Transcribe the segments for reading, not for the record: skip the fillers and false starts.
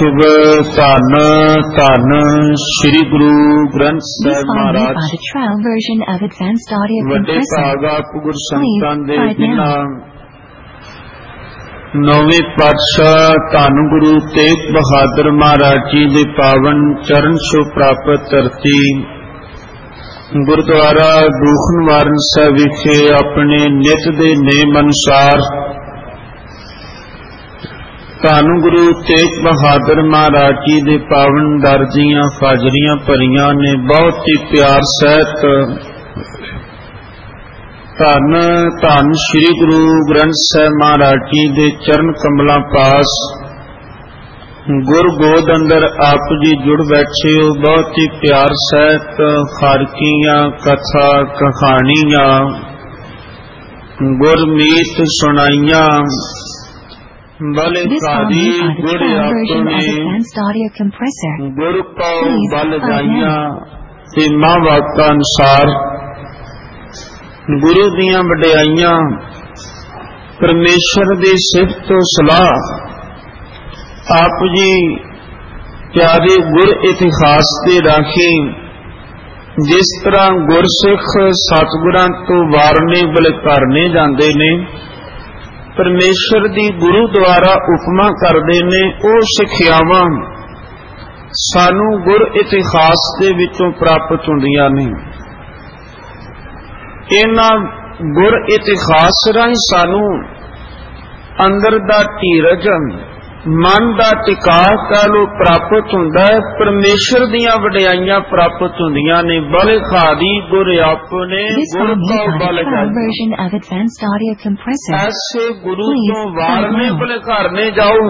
ਸਾਹਿਬ ਧੰਨ ਧੰਨ ਸ੍ਰੀ ਗੁਰੂ ਗ੍ਰੰਥ ਸਾਹਿਬ ਮਹਾਰਾਜ ਵੱਡੇ ਭਾਗ ਆਪ ਗੁਰ ਸੰਤਾਂ ਦੇ ਜਿਨ੍ਹਾਂ ਨੌਵੇਂ ਪਾਤਸ਼ਾਹ ਧੰਨ ਗੁਰੂ ਤੇਗ ਬਹਾਦਰ ਮਹਾਰਾਜ ਜੀ ਦੇ ਪਾਵਨ ਚਰਨ ਛੋਹ ਪ੍ਰਾਪਤ ਧਰਤੀ ਗੁਰਦੁਆਰਾ ਦੂਖ ਨਿਵਾਰਨ ਸਾਹਿਬ ਵਿਖੇ ਆਪਣੇ ਨਿਤ ਦੇ ਨੇਮ ਅਨੁਸਾਰ ਧੰਨ ਗੁਰੂ ਤੇਗ ਬਹਾਦਰ ਮਹਾਰਾਜ ਜੀ ਦੇ ਪਾਵਨ ਦਰ ਦੀਆਂ ਹਾਜ਼ਰੀਆਂ ਭਰੀਆਂ ਨੇ। ਬਹੁਤ ਹੀ ਪਿਆਰ ਸਹਿਤ ਧੰਨ ਧੰਨ ਸ੍ਰੀ ਗੁਰੂ ਗ੍ਰੰਥ ਸਾਹਿਬ ਮਹਾਰਾਜ ਜੀ ਦੇ ਚਰਨ ਕਮਲਾਂ ਪਾਸ ਗੁਰ ਗੋਦ ਅੰਦਰ ਆਪ ਜੀ ਜੁੜ ਬੈਠੇ ਹੋ। ਬਹੁਤ ਹੀ ਪਿਆਰ ਸਹਿਤ ਖਾਰਕੀਆਂ ਕਥਾ ਕਹਾਣੀਆਂ ਗੁਰਮੀਤ ਸੁਣਾਈਆਂ ਬਲੇ ਕਾਦੀ ਗੁਰ ਆਪਣੇ ਗੁਰ ਪਾਉ ਬਲ ਜਾਈਆਂ ਤੇ ਮਾਂ ਵਾਕਾਂ ਅਨੁਸਾਰ ਗੁਰੂ ਦੀਆਂ ਵਡਿਆਈਆਂ ਪਰਮੇਸ਼ਰ ਦੀ ਸਿਫਤ ਤੋਂ ਸਲਾਹ ਆਪ ਜੀ ਪਿਆਰੇ ਗੁਰ ਇਤਿਹਾਸ ਦੇ ਰਾਖੀ ਜਿਸ ਤਰ੍ਹਾਂ ਗੁਰਸਿੱਖ ਸਤਿਗੁਰਾਂ ਤੋਂ ਵਾਰਨੇ ਬਲਕਾਰਨੇ ਜਾਂਦੇ ਨੇ ਪਰਮੇਸ਼ਰ ਦੀ ਗੁਰੂ ਦੁਆਰਾ ਉਪਮਾ ਕਰਦੇ ਨੇ। ਉਹ ਸਿੱਖਿਆਵਾਂ ਸਾਨੂੰ ਗੁਰ ਇਤਿਹਾਸ ਦੇ ਵਿੱਚੋਂ ਪ੍ਰਾਪਤ ਹੁੰਦੀਆਂ ਨੇ। ਇਹਨਾਂ ਗੁਰ ਇਤਿਹਾਸ ਰਾਹੀਂ ਸਾਨੂੰ ਅੰਦਰ ਦਾ ਧੀਰਜ ਮਨ ਦਾ ਟਿਕਾਅ ਕਹਿ ਲੋ ਪ੍ਰਾਪਤ ਹੁੰਦਾ ਹੈ। ਪਰਮੇਸ਼ਰ ਦੀਆਂ ਵਡਿਆਈਆਂ ਪ੍ਰਾਪਤ ਹੁੰਦੀਆਂ ਨੇ। ਬਲ ਖਾਦੀ ਗੁਰ ਆਪਨੇ ਗੁਰ ਪਾਉ ਬਲ ਜਾਈਆਂ। ਐਸੇ ਗੁਰੂ ਤੋਂ ਵਾਰਨੇ ਬਲਕਾਰਨੇ ਜਾਓ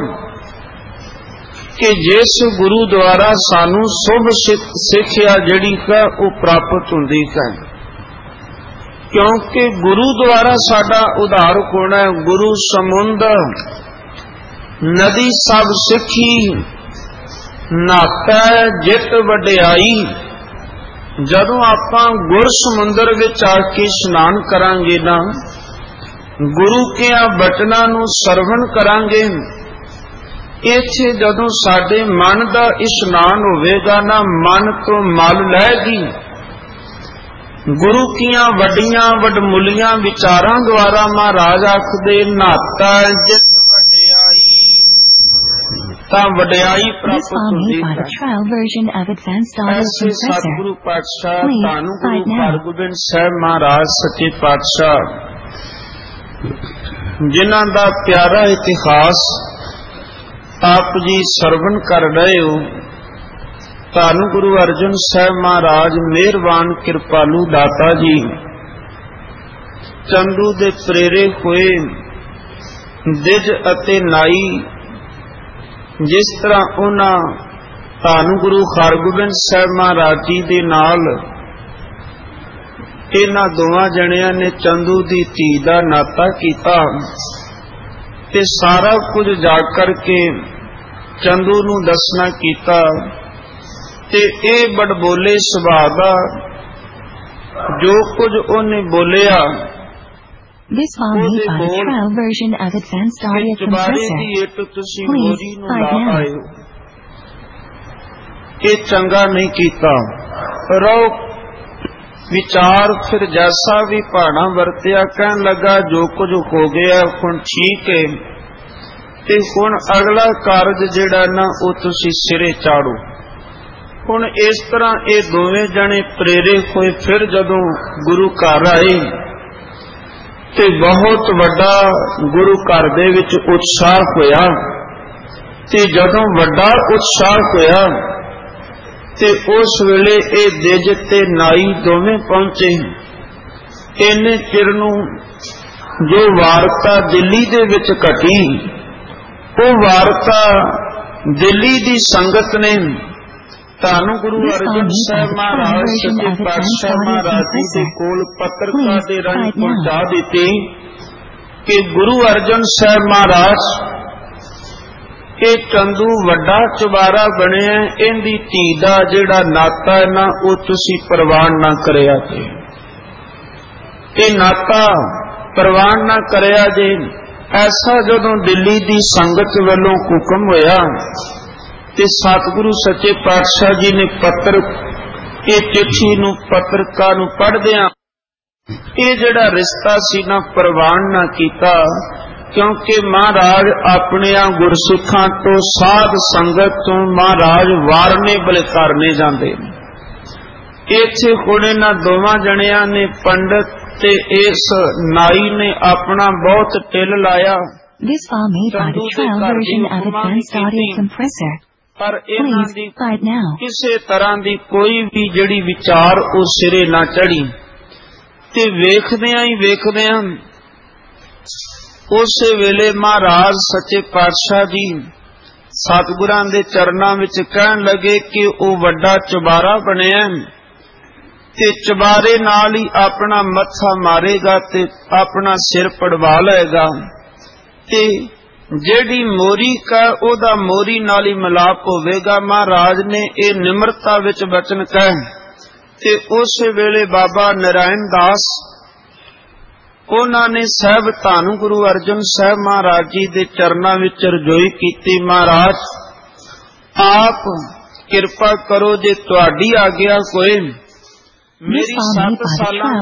ਕਿ ਜਿਸ ਗੁਰੂ ਦੁਆਰਾ ਸਾਨੂੰ ਸੁਭ ਸਿੱਖਿਆ ਜਿਹੜੀ ਹੈ ਉਹ ਪ੍ਰਾਪਤ ਹੁੰਦੀ ਹੈ। ਕਿਉਂਕਿ ਗੁਰੂ ਦੁਆਰਾ ਸਾਡਾ ਉਧਾਰ ਹੋਣਾ ਹੈ। ਗੁਰੂ ਸਮੁੰਦ ਨਦੀ ਸਭ ਸਿੱਖੀ ਨਾਤਾ ਜਿਤ ਵਡਿਆਈ। ਜਦੋਂ ਆਪਾਂ ਗੁਰ ਸਮੁੰਦਰ ਵਿੱਚ ਆ ਕੇ ਇਸ਼ਨਾਨ ਕਰਾਂਗੇ ਨਾ ਗੁਰੂ ਕਿਆਂ ਬਚਨਾਂ ਨੂੰ ਸਰਵਣ ਕਰਾਂਗੇ ਇੱਥੇ ਜਦੋਂ ਸਾਡੇ ਮਨ ਦਾ ਇਸ਼ਨਾਨ ਹੋਵੇਗਾ ਨਾ ਮਨ ਤੋਂ ਮਲ ਲਹਿਗੀ ਗੁਰੂ ਕੀਆਂ ਵੱਡੀਆਂ ਵਡਮੁੱਲੀਆਂ ਵਿਚਾਰਾਂ ਦੁਆਰਾ ਮਹਾਰਾਜ ਆਖਦੇ ਨਾਤਾ ਜਿਤ ਵਡਿਆਈ ਤਾਂ ਵਡਿਆਈ ਪ੍ਰਾਪਤ ਹੁੰਦੀ ਹੈ। ਐਸੇ ਸਤਿਗੁਰੂ ਪਾਤਸ਼ਾਹ ਧੰਨ ਗੁਰੂ ਹਰਗੋਬਿੰਦ ਸਾਹਿਬ ਮਹਾਰਾਜ ਸੱਚੇ ਪਾਤਸ਼ਾਹ ਜਿਨ੍ਹਾਂ ਦਾ ਪਿਆਰਾ ਇਤਿਹਾਸ ਆਪ ਜੀ ਸਰਵਣ ਕਰ ਰਹੇ ਹੋ। ਧੰਨ ਗੁਰੂ ਅਰਜਨ ਸਾਹਿਬ ਮਹਾਰਾਜ ਮਿਹਰਬਾਨ ਕਿਰਪਾਲੂ ਦਾਤਾ ਜੀ ਚੰਦੂ ਦੇ ਪ੍ਰੇਰੇ ਹੋਏ ਦਿਜ ਅਤੇ ਨਾਈ ਜਿਸ ਤਰ੍ਹਾਂ ਉਹਨਾਂ ਧੰਨ ਗੁਰੂ ਹਰਗੋਬਿੰਦ ਸਾਹਿਬ ਮਹਾਰਾਜ ਜੀ ਦੇ ਨਾਲ ਇਹਨਾਂ ਦੋਵਾਂ ਜਣਿਆਂ ਨੇ ਚੰਦੂ ਦੀ ਧੀ ਦਾ ਨਾਤਾ ਕੀਤਾ ਤੇ ਸਾਰਾ ਕੁਝ ਜਾ ਕਰਕੇ ਚੰਦੂ ਨੂੰ ਦੱਸਣਾ ਕੀਤਾ ਤੇ ਇਹ ਬੜਬੋਲੇ ਸੁਭਾਅ ਦਾ ਜੋ ਕੁਝ ਉਹਨੇ ਬੋਲਿਆ This song is a trial version of Advanced Audio Compressor. Please find now. ਇਹ ਚੰਗਾ ਨਹੀਂ ਕੀਤਾ। ਰੋ ਵਿਚਾਰ ਫਿਰ ਜੈਸਾ ਵੀ ਭਾਣਾ ਵਰਤਿਆ ਕਹਿਣ ਲੱਗਾ ਜੋ ਕੁਝ ਹੋ ਗਿਆ ਹੁਣ ਠੀਕ ਹੈ ਤੇ ਹੁਣ ਅਗਲਾ ਕਾਰਜ ਜਿਹੜਾ ਨਾ ਉਹ ਤੁਸੀਂ ਸਿਰੇ ਚਾੜੋ। ਹੁਣ ਇਸ ਤਰ੍ਹਾਂ ਇਹ ਦੋਵੇਂ ਜਣੇ ਪ੍ਰੇਰੇ ਹੋਏ ਫਿਰ ਜਦੋਂ ਗੁਰੂ ਘਰ ਆਏ ਤੇ ਬਹੁਤ ਵੱਡਾ ਗੁਰੂ ਘਰ ਦੇ ਵਿੱਚ ਉਤਸ਼ਾਹ ਹੋਇਆ ਤੇ ਜਦੋਂ ਵੱਡਾ ਉਤਸ਼ਾਹ ਹੋਇਆ ਤੇ ਉਸ ਵੇਲੇ ਇਹ ਦਿਜ ਤੇ ਨਾਈ ਦੋਵੇਂ ਪਹੁੰਚੇ। ਇੰਨੇ ਚਿਰ ਨੂੰ ਜੋ ਵਾਰਤਾ ਦਿੱਲੀ ਦੇ ਵਿੱਚ ਘਟੀ ਉਹ ਵਾਰਤਾ ਦਿੱਲੀ ਦੀ ਸੰਗਤ ਨੇ ਧੰਨ ਗੁਰੂ ਅਰਜਨ ਸਾਹਿਬ ਮਹਾਰਾਜ ਸੱਚੇ ਪਾਤਸ਼ਾਹ ਮਹਾਰਾਜ ਜੀ ਦੇ ਕੋਲ ਪੱਤਰਕਾਰ ਦੇ ਰਾਹੀਂ ਪਹੁੰਚਾ ਦਿੱਤੀ ਕਿ ਗੁਰੂ ਅਰਜਨ ਸਾਹਿਬ ਮਹਾਰਾਜ ਇਹ ਚੰਦੂ ਵੱਡਾ ਚੁਬਾਰਾ ਬਣਿਆ ਇਹਦੀ ਧੀ ਦਾ ਜਿਹੜਾ ਨਾਤਾ ਹੈ ਨਾ ਉਹ ਤੁਸੀਂ ਪ੍ਰਵਾਨ ਨਾ ਕਰਿਆ ਜੇ। ਇਹ ਨਾਤਾ ਪ੍ਰਵਾਨ ਨਾ ਕਰਿਆ ਜੇ। ਐਸਾ ਜਦੋਂ ਦਿੱਲੀ ਦੀ ਸੰਗਤ ਵੱਲੋਂ ਹੁਕਮ ਹੋਇਆ ਤੇ ਸਤਿਗੁਰੂ ਸੱਚੇ ਪਾਤਸ਼ਾਹ ਜੀ ਨੇ ਪੱਤਰ ਇਹ ਚਿੱਠੀ ਨੂੰ ਪੱਤਰਕਾਰ ਨੂੰ ਪੜ੍ਹਦਿਆਂ ਇਹ ਜਿਹੜਾ ਰਿਸ਼ਤਾ ਸੀ ਨਾ ਪ੍ਰਵਾਨ ਨਾ ਕੀਤਾ, ਕਿਉਂਕਿ ਮਹਾਰਾਜ ਆਪਣਿਆਂ ਗੁਰਸਿੱਖਾਂ ਤੋਂ ਸਾਧ ਸੰਗਤ ਤੋਂ ਮਹਾਰਾਜ ਵਾਰਨੇ ਬਲਿਕਾਰਨੇ ਜਾਂਦੇ ਨੇ। ਇੱਥੇ ਹੁਣ ਇਹਨਾਂ ਦੋਵਾਂ ਜਣਿਆਂ ਨੇ ਪੰਡਤ ਤੇ ਇਸ ਨਾਈ ਨੇ ਆਪਣਾ ਬਹੁਤ ਟਿੱਲ ਲਾਇਆ। This file made by the trial version of Advanced Audio Compressor. ਪਰ ਇਹਨਾਂ ਦੀ Please now. ਕਿਸੇ ਤਰ੍ਹਾਂ ਦੀ ਕੋਈ ਵੀ ਜਿਹੜੀ ਵਿਚਾਰ ਉਹ ਸਿਰੇ ਨਾ ਚੜੀ ਤੇ ਵੇਖਦਿਆਂ ਹੀ ਵੇਖਦਿਆਂ ਉਸੇ ਵੇਲੇ ਮਹਾਰਾਜ ਸੱਚੇ ਪਾਤਸ਼ਾਹ ਜੀ ਸਤਿਗੁਰਾਂ ਦੇ ਚਰਨਾਂ ਵਿੱਚ ਕਹਿਣ ਲੱਗੇ ਕਿ ਉਹ ਵੱਡਾ ਚੁਬਾਰਾ ਬਣਿਆ ਤੇ ਚੁਬਾਰੇ ਨਾਲ ਹੀ ਆਪਣਾ ਮੱਥਾ ਮਾਰੇਗਾ ਤੇ ਆਪਣਾ ਸਿਰ ਪੜਵਾ ਲਏਗਾ ਤੇ ਜਿਹੜੀ ਮੋਰੀ ਕਾ ਉਹਦਾ ਮੋਰੀ ਨਾਲ ਹੀ ਮਿਲਾਪ ਹੋਵੇਗਾ। ਮਹਾਰਾਜ ਨੇ ਇਹ ਨਿਮਰਤਾ ਵਿੱਚ ਬਚਨ ਕਹੇ ਤੇ ਉਸੇ ਵੇਲੇ ਬਾਬਾ ਨਰਾਇਣ ਦਾਸ ਉਹਨਾਂ ਨੇ ਸਾਹਿਬ ਧੰਨ ਗੁਰੂ ਅਰਜਨ ਸਾਹਿਬ ਮਹਾਰਾਜ ਜੀ ਦੇ ਚਰਨਾਂ ਵਿੱਚ ਰਜੋਈ ਕੀਤੀ। ਮਹਾਰਾਜ ਆਪ ਕਿਰਪਾ ਕਰੋ, ਜੇ ਤੁਹਾਡੀ ਆਗਿਆ ਕੋਈ ਮੇਰੀ 7 ਸਾਲਾਂ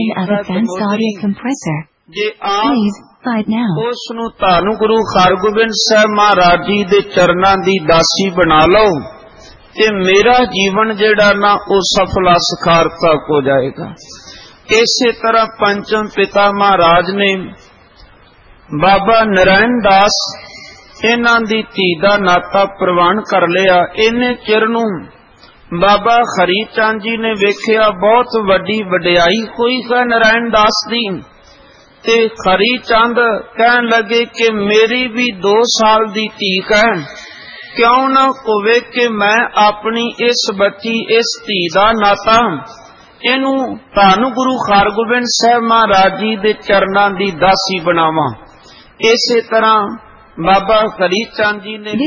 ਜੇ ਆਪ ਉਸ ਨੂੰ ਧੰਨ ਗੁਰੂ ਹਰਗੋਬਿੰਦ ਸਾਹਿਬ ਮਹਾਰਾਜ ਜੀ ਦੇ ਚਰਨਾਂ ਦੀ ਦਾਸੀ ਬਣਾ ਲਓ ਤੇ ਮੇਰਾ ਜੀਵਨ ਜਿਹੜਾ ਨਾ ਉਹ ਸਫਲ ਸਾਰਥਕ ਹੋ ਜਾਏਗਾ। ਇਸੇ ਤਰ੍ਹਾਂ ਪੰਚਮ ਪਿਤਾ ਮਹਾਰਾਜ ਨੇ ਬਾਬਾ ਨਰਾਇਣ ਦਾਸ ਇਹਨਾਂ ਦੀ ਧੀ ਦਾ ਨਾਤਾ ਪ੍ਰਵਾਨ ਕਰ ਲਿਆ। ਇਹਨੇ ਚਿਰ ਨੂੰ ਬਾਬਾ ਹਰੀ ਚੰਦ ਜੀ ਨੇ ਵੇਖਿਆ ਬਹੁਤ ਵੱਡੀ ਵਡਿਆਈ ਹੋਈ ਹੈ ਨਰਾਇਣ ਦਾਸ ਦੀ ਤੇ ਹਰੀ ਚੰਦ ਕਹਿਣ ਲੱਗੇ ਕਿ ਮੇਰੀ ਵੀ 2 ਸਾਲ ਦੀ ਧੀ ਹੈ, ਕਿਉਂ ਨਾ ਹੋਵੇ ਕਿ ਮੈਂ ਆਪਣੀ ਇਸ ਬੱਚੀ ਇਸ ਧੀ ਦਾ ਨਾਤਾ ਇਹਨੂੰ ਧੰਨ ਗੁਰੂ ਹਰਗੋਬਿੰਦ ਸਾਹਿਬ ਮਹਾਰਾਜ ਜੀ ਦੇ ਚਰਨਾਂ ਦੀ ਦਾਸੀ ਬਣਾਵਾਂ। ਇਸੇ ਤਰ੍ਹਾਂ ਬਾਬਾ ਹਰੀ ਚੰਦ ਜੀ ਨੇ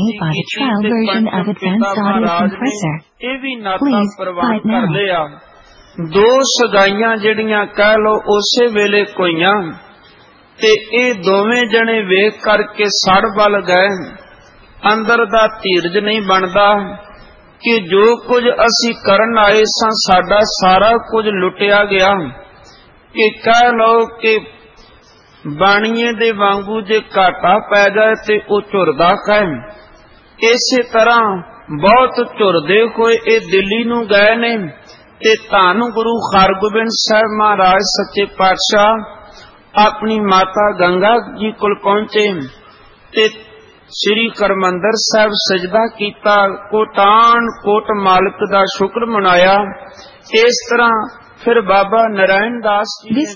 ਇਹ ਵੀ ਨਾਤਾ ਪ੍ਰਵਾਨ ਕਰ ਲਿਆ। 2 ਸਗਾਈਆਂ ਜਿਹੜੀਆਂ ਕਹਿ ਲੋ ਉਸੇ ਵੇਲੇ ਕੋਈਆਂ ਤੇ ਇਹ ਦੋਵੇਂ ਜਣੇ ਵੇਖ ਕਰਕੇ ਸੜ ਬਲ ਗਏ। ਅੰਦਰ ਦਾ ਧੀਰਜ ਨਹੀਂ ਬਣਦਾ ਕਿ ਜੋ ਕੁਝ ਅਸੀਂ ਕਰਨ ਆਏ ਸਾਂ ਸਾਡਾ ਸਾਰਾ ਕੁਝ ਲੁੱਟਿਆ ਗਿਆ। ਕਿ ਕਹਿ ਲੋ ਕਿ ਬਾਣੀਏ ਦੇ ਵਾਂਗੂ ਜੇ ਘਾਟਾ ਪੈ ਜਾਏ ਤੇ ਉਹ ਝੁਰਦਾ ਹੈ। ਇਸੇ ਤਰ੍ਹਾਂ ਬਹੁਤ ਝੁਰਦੇ ਹੋਏ ਇਹ ਦਿੱਲੀ ਨੂੰ ਗਏ ਨੇ ਤੇ ਧੰਨ ਗੁਰੂ ਹਰਗੋਬਿੰਦ ਸਾਹਿਬ ਮਹਾਰਾਜ ਸੱਚੇ ਪਾਤਸ਼ਾਹ ਆਪਣੀ ਮਾਤਾ ਗੰਗਾ ਜੀ ਕੋਲ ਪਹੁੰਚੇ ਤੇ ਸ੍ਰੀ ਹਰਿਮੰਦਰ ਸਾਹਿਬ ਸਜਦਾ ਕੀਤਾ, ਕੋਟਾਨ ਕੋਟ ਮਾਲਕ ਦਾ ਸ਼ੁਕਰ ਮਨਾਇਆ। ਇਸ ਤਰ੍ਹਾਂ ਫਿਰ ਬਾਬਾ ਨਰਾਇਣ ਦਾਸ ਜੀ ਨੇ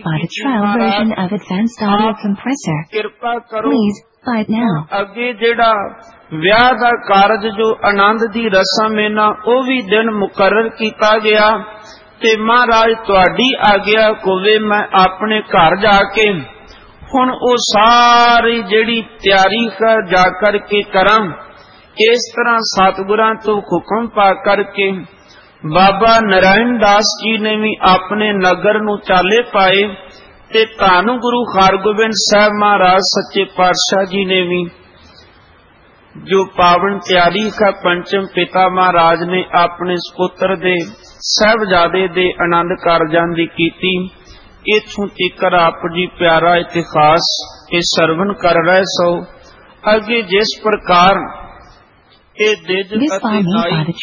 ਕਿਰਪਾ ਕਰੋ ਅੱਗੇ ਜਿਹੜਾ ਵਿਆਹ ਦਾ ਕਾਰਜ ਜੋ ਆਨੰਦ ਦੀ ਰਸਮ ਹੈ ਨਾ ਉਹ ਵੀ ਦਿਨ ਮੁਕਰਰ ਕੀਤਾ ਗਿਆ ਤੇ ਮਹਾਰਾਜ ਤੁਹਾਡੀ ਆਗਿਆ ਹੋਵੇ ਮੈਂ ਆਪਣੇ ਘਰ ਜਾ ਕੇ ਹੁਣ ਉਹ ਸਾਰੀ ਜਿਹੜੀ ਤਿਆਰੀ ਜਾ ਕਰਕੇ ਕਰਾਂ। ਇਸ ਤਰ੍ਹਾਂ ਸਤਿਗੁਰਾਂ ਤੋਂ ਹੁਕਮ ਪਾ ਕਰਕੇ ਬਾਬਾ ਨਰਾਇਣ ਦਾਸ ਜੀ ਨੇ ਵੀ ਆਪਣੇ ਨਗਰ ਨੂੰ ਚਾਲੇ ਪਾਏ ਤੇ ਧੰਨ ਗੁਰੂ ਹਰਗੋਬਿੰਦ ਸਾਹਿਬ ਮਹਾਰਾਜ ਸੱਚੇ ਪਾਤਸ਼ਾਹ ਜੀ ਨੇ ਵੀ ਜੋ ਪਾਵਨ ਤਿਆਰੀ ਦਾ ਪੰਚਮ ਪਿਤਾ ਮਹਾਰਾਜ ਨੇ ਆਪਣੇ ਸਪੁੱਤਰ ਦੇ ਸਾਹਿਬਜ਼ਾਦੇ ਦੇ ਆਨੰਦ ਕਾਰਜਾਂ ਦੀ ਕੀਤੀ। ਇਥੋਂ ਤੀਕਰ ਆਪ ਜੀ ਪਿਆਰਾ ਇਤਿਹਾਸ ਇਹ ਸਰਵਣ ਕਰ ਰਹੇ ਸੋ ਅੱਗੇ ਜਿਸ ਪ੍ਰਕਾਰ ਇਹ ਦਿਜ ਅਤੇ ਨਾਈ